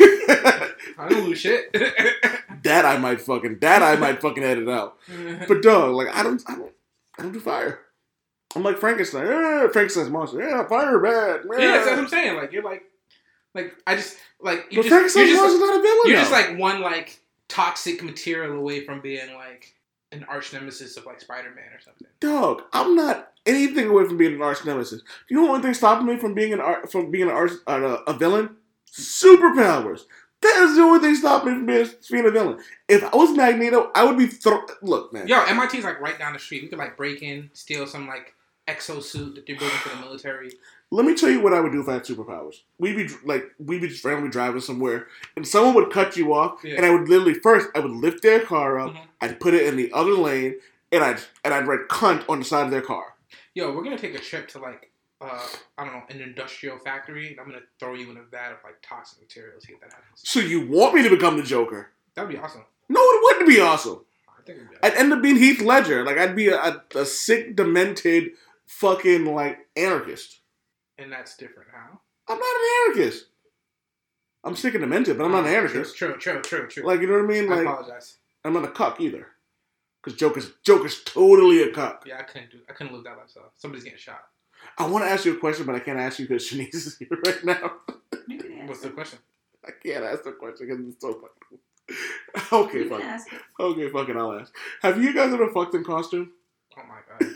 I don't lose shit. That I might fucking, that I might fucking edit out. But dog, like, I don't, I don't, I don't do fire. I'm like Frankenstein. Eh, Frankenstein's monster. Yeah, fire bad. Yeah, that's what I'm saying. Like you're like, like I just like you But just Frankenstein's you're just, monster's not a villain. you're though. just like one like toxic material away from being like an arch nemesis of like Spider-Man or something. Dog, I'm not anything away from being an arch nemesis. You know one thing stopping me from being an art from being an arch uh, a villain? Superpowers. That is the only thing stopping me from being, being a villain. If I was Magneto, I would be throw. Look, man. Yo, M I T's like right down the street. We could like break in, steal some like exosuit that they're building for the military. Let me tell you what I would do if I had superpowers. We'd be like, we'd be just randomly driving somewhere, and someone would cut you off, Yeah. and I would literally first, I would lift their car up, Mhm. I'd put it in the other lane, and I'd and I'd write "cunt" on the side of their car. Yo, we're gonna take a trip to like uh I don't know an industrial factory. And I'm gonna throw you in a vat of like toxic materials. See if that happens. So you want me to become the Joker? That'd be awesome. No, it wouldn't be awesome. I think it'd be I'd end up being Heath Ledger. Like I'd be a, a, a sick, demented, fucking like anarchist. And that's different. How? I'm not an anarchist. I'm sick and demented, but I'm not an anarchist. True, true, true, true. Like, you know what I mean? Like, I apologize. I'm not a cuck either. Because Joker's, Joker's totally a cuck. Yeah, I couldn't do I couldn't live that lifestyle. Somebody's getting shot. I want to ask you a question, but I can't ask you because Shanice is here right now. What's the question? I can't ask the question because it's so fucking... Okay, You fuck can it. ask it. Okay, fuck it, I'll ask. Have you guys ever fucked in costume? Oh my god.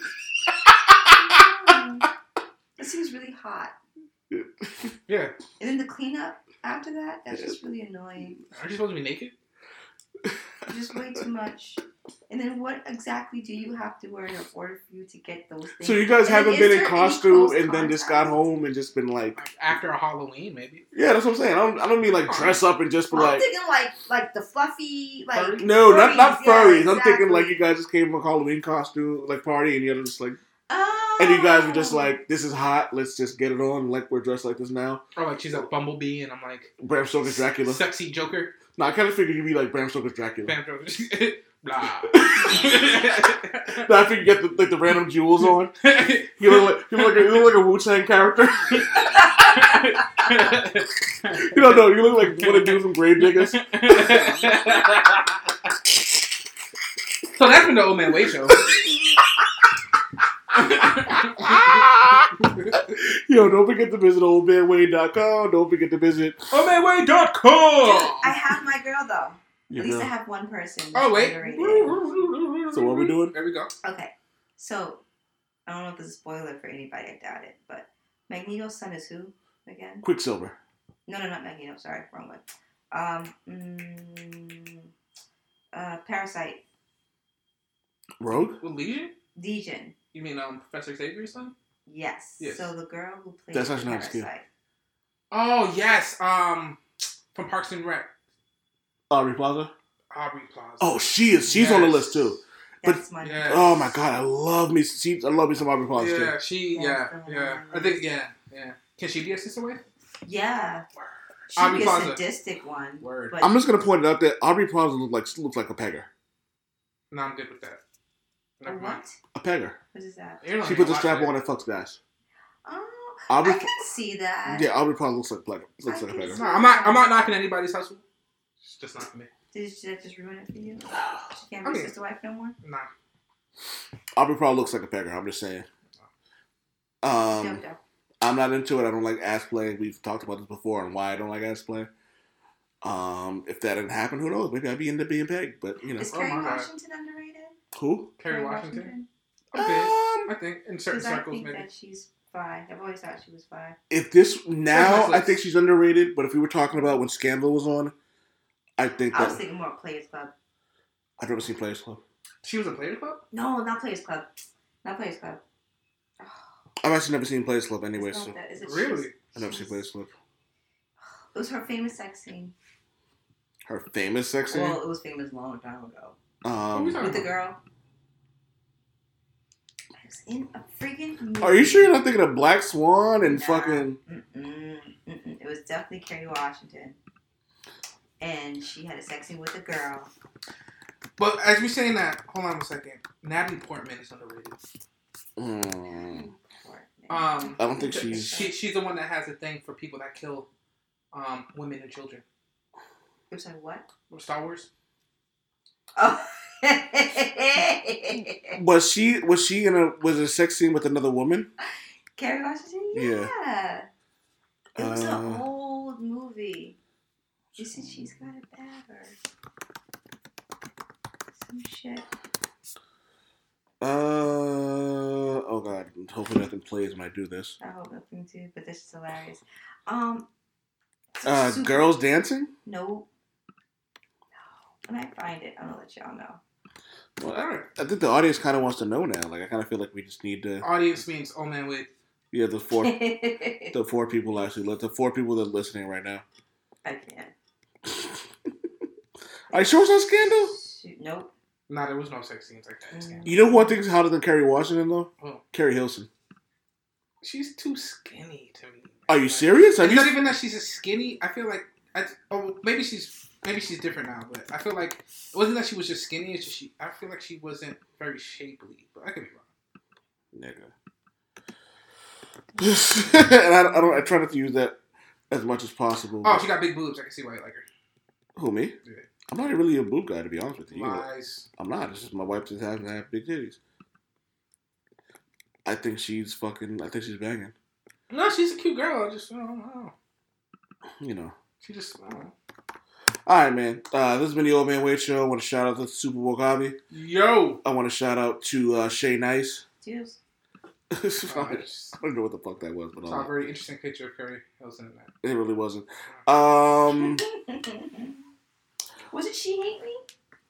That seems really hot. Yeah. And then the cleanup after that, that's just really annoying. Aren't you supposed to be naked? Just way too much. And then what exactly do you have to wear in order for you to get those things? So you guys And haven't is been in there any costume close and then just got home and just been like... After a Halloween, maybe. Yeah, that's what I'm saying. I don't, I don't mean like dress up and just be Well, I'm like... thinking like like the fluffy like No, not not furries. furries. Yeah, I'm thinking like exactly. you guys just came from a Halloween costume, like party, and you're just like... Oh. And you guys were just like, this is hot, let's just get it on, like we're dressed like this now. Or like she's a bumblebee and I'm like... Bram Stoker's Dracula. Sexy Joker. No, I kind of figured you'd be like Bram Stoker's Dracula. Bam Joker. Blah. No, I think you get the, like the random jewels on. You look like you look like a, you look like a Wu-Tang character. You don't know. You look like one of the dudes from Gravediggers. So that's been the Old Man Wade show. Yo, don't forget to visit old man wade dot com. Don't forget to visit old man wade dot com. I have my girl though. Your At least girl. I have one person. Oh wait. Underrated. So what we doing? There we go. Okay. So I don't know if this is a spoiler for anybody, I doubt it, but Magneto's son is who again? Quicksilver. No, no, not Magneto, sorry, wrong one. Um mm, uh Parasite. Rogue? Well, Legion? Legion. You mean um Professor Xavier's son? Yes. Yes. So the girl who played That's actually not a Parasite. skill. Oh yes. Um from Parks and Rec. Aubrey Plaza? Aubrey Plaza. Oh, she is. She's on the Yes. list too. But That's my Yes. oh my god, I love me. She, I love me some Aubrey Plaza Yeah, too. she Yeah, yeah, that's the yeah. one. I think yeah, yeah. Can she be a sister wife? Yeah. She'd Aubrey be a Plaza. sadistic one. Word. But I'm just gonna point it out that Aubrey Plaza looks like looks like a pegger. No, I'm good with that. a Never mind. what? A pegger. What is that? You're not She gonna puts a watch strap it. on and fucks guys. Oh, Aubrey- I can see that. Yeah, Aubrey Plaza looks like like looks I like a can pegger. No, I'm not. I'm not knocking anybody's hustle. It's just not for me. Did she that just ruin it for you? She can't I be mean- sister wife no more? Nah. Aubrey Plaza looks like a pegger. I'm just saying. Um, Yep, yep. I'm not into it. I don't like ass play. We've talked about this before and why I don't like ass play. Um, if that didn't happen, who knows? Maybe I'd be into being pegged. But you know, Is Oh Kerry my God. Washington underrated? who? Kerry Washington. A bit. Um, I think in certain Because I circles think maybe. that she's fine. I've always thought she was fine. If this now, Netflix. I think she's underrated. But if we were talking about when Scandal was on, I think I was that thinking more Players Club. I've never seen Players Club. She was a Players Club. No, not Players Club. Not Players Club. I've actually never seen Players Club anyway, It's not so that. Is it Really? she's- I've never seen she's- Players Club. It was her famous sex scene. Her famous sex scene. Well, it was famous a long time ago. Um, With the girl. It was in a freaking movie. are you sure you're not thinking of Black Swan and Nah. fucking? Mm-mm, mm-mm. It was definitely Kerry Washington. And she had a sex scene with a girl. But as we saying that, hold on a second. Natalie Portman is underrated. Mm, Um, I don't think she's- She, she's the one that has a thing for people that kill um, women and children. It was like, what? Star Wars. Oh. was she was she in a was it a sex scene with another woman? Kerry Washington? Yeah. Yeah. It was Uh, an old movie. She said she's got a bagger. Some shit. Uh oh god! Hopefully nothing plays when I do this. I hope nothing too, but this is hilarious. Um. Uh, super- girls dancing. No. No. When I find it, I'm gonna let y'all know. Well, I, don't, I think the audience kind of wants to know now. Like I kind of feel like we just need to. Audience means Old Man Wade. Yeah, the four the four people actually the four people that are listening right now. I can't. Are you sure it's not Scandal? Shoot, nope. Nah, there was no sex scenes like that. in Scandal. You know who I think is hotter than Kerry Washington though? Oh. Carrie Hilson. She's too skinny to me. Are you serious? Have It's you not even that she's a skinny. I feel like I, oh maybe she's maybe she's different now, but I feel like it wasn't that she was just skinny. It's just she. I feel like she wasn't very shapely, but I could be wrong. Nigga. and I, I don't. I try not to use that as much as possible. Oh, she got big boobs. I can see why you like her. Who, me? Yeah. I'm not really a boob guy, to be honest with you. Lies. I'm not. It's just my wife just happens to have big titties. I think she's fucking. I think she's banging. No, she's a cute girl. I just, I don't know. You know. She just, I don't know. All right, man. Uh, this has been the Old Man Wade Show. I want to shout out to Super Wakabi. Yo. I want to shout out to uh, Shay Nice. Cheers. I don't know what the fuck that was, but I saw a very interesting picture of Curry Hilson in that. It really wasn't. Um, Was it She Hate Me?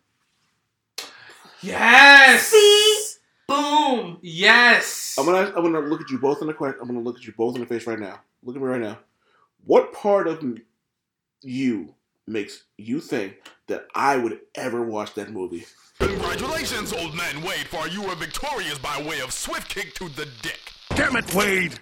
Yes. See? Boom. Yes. I'm gonna I'm gonna look at you both in the que- I'm gonna look at you both in the face right now. Look at me right now. What part of you makes you think that I would ever watch that movie? Congratulations, Old Man Wade, for you were victorious by way of swift kick to the dick. Damn it, Wade!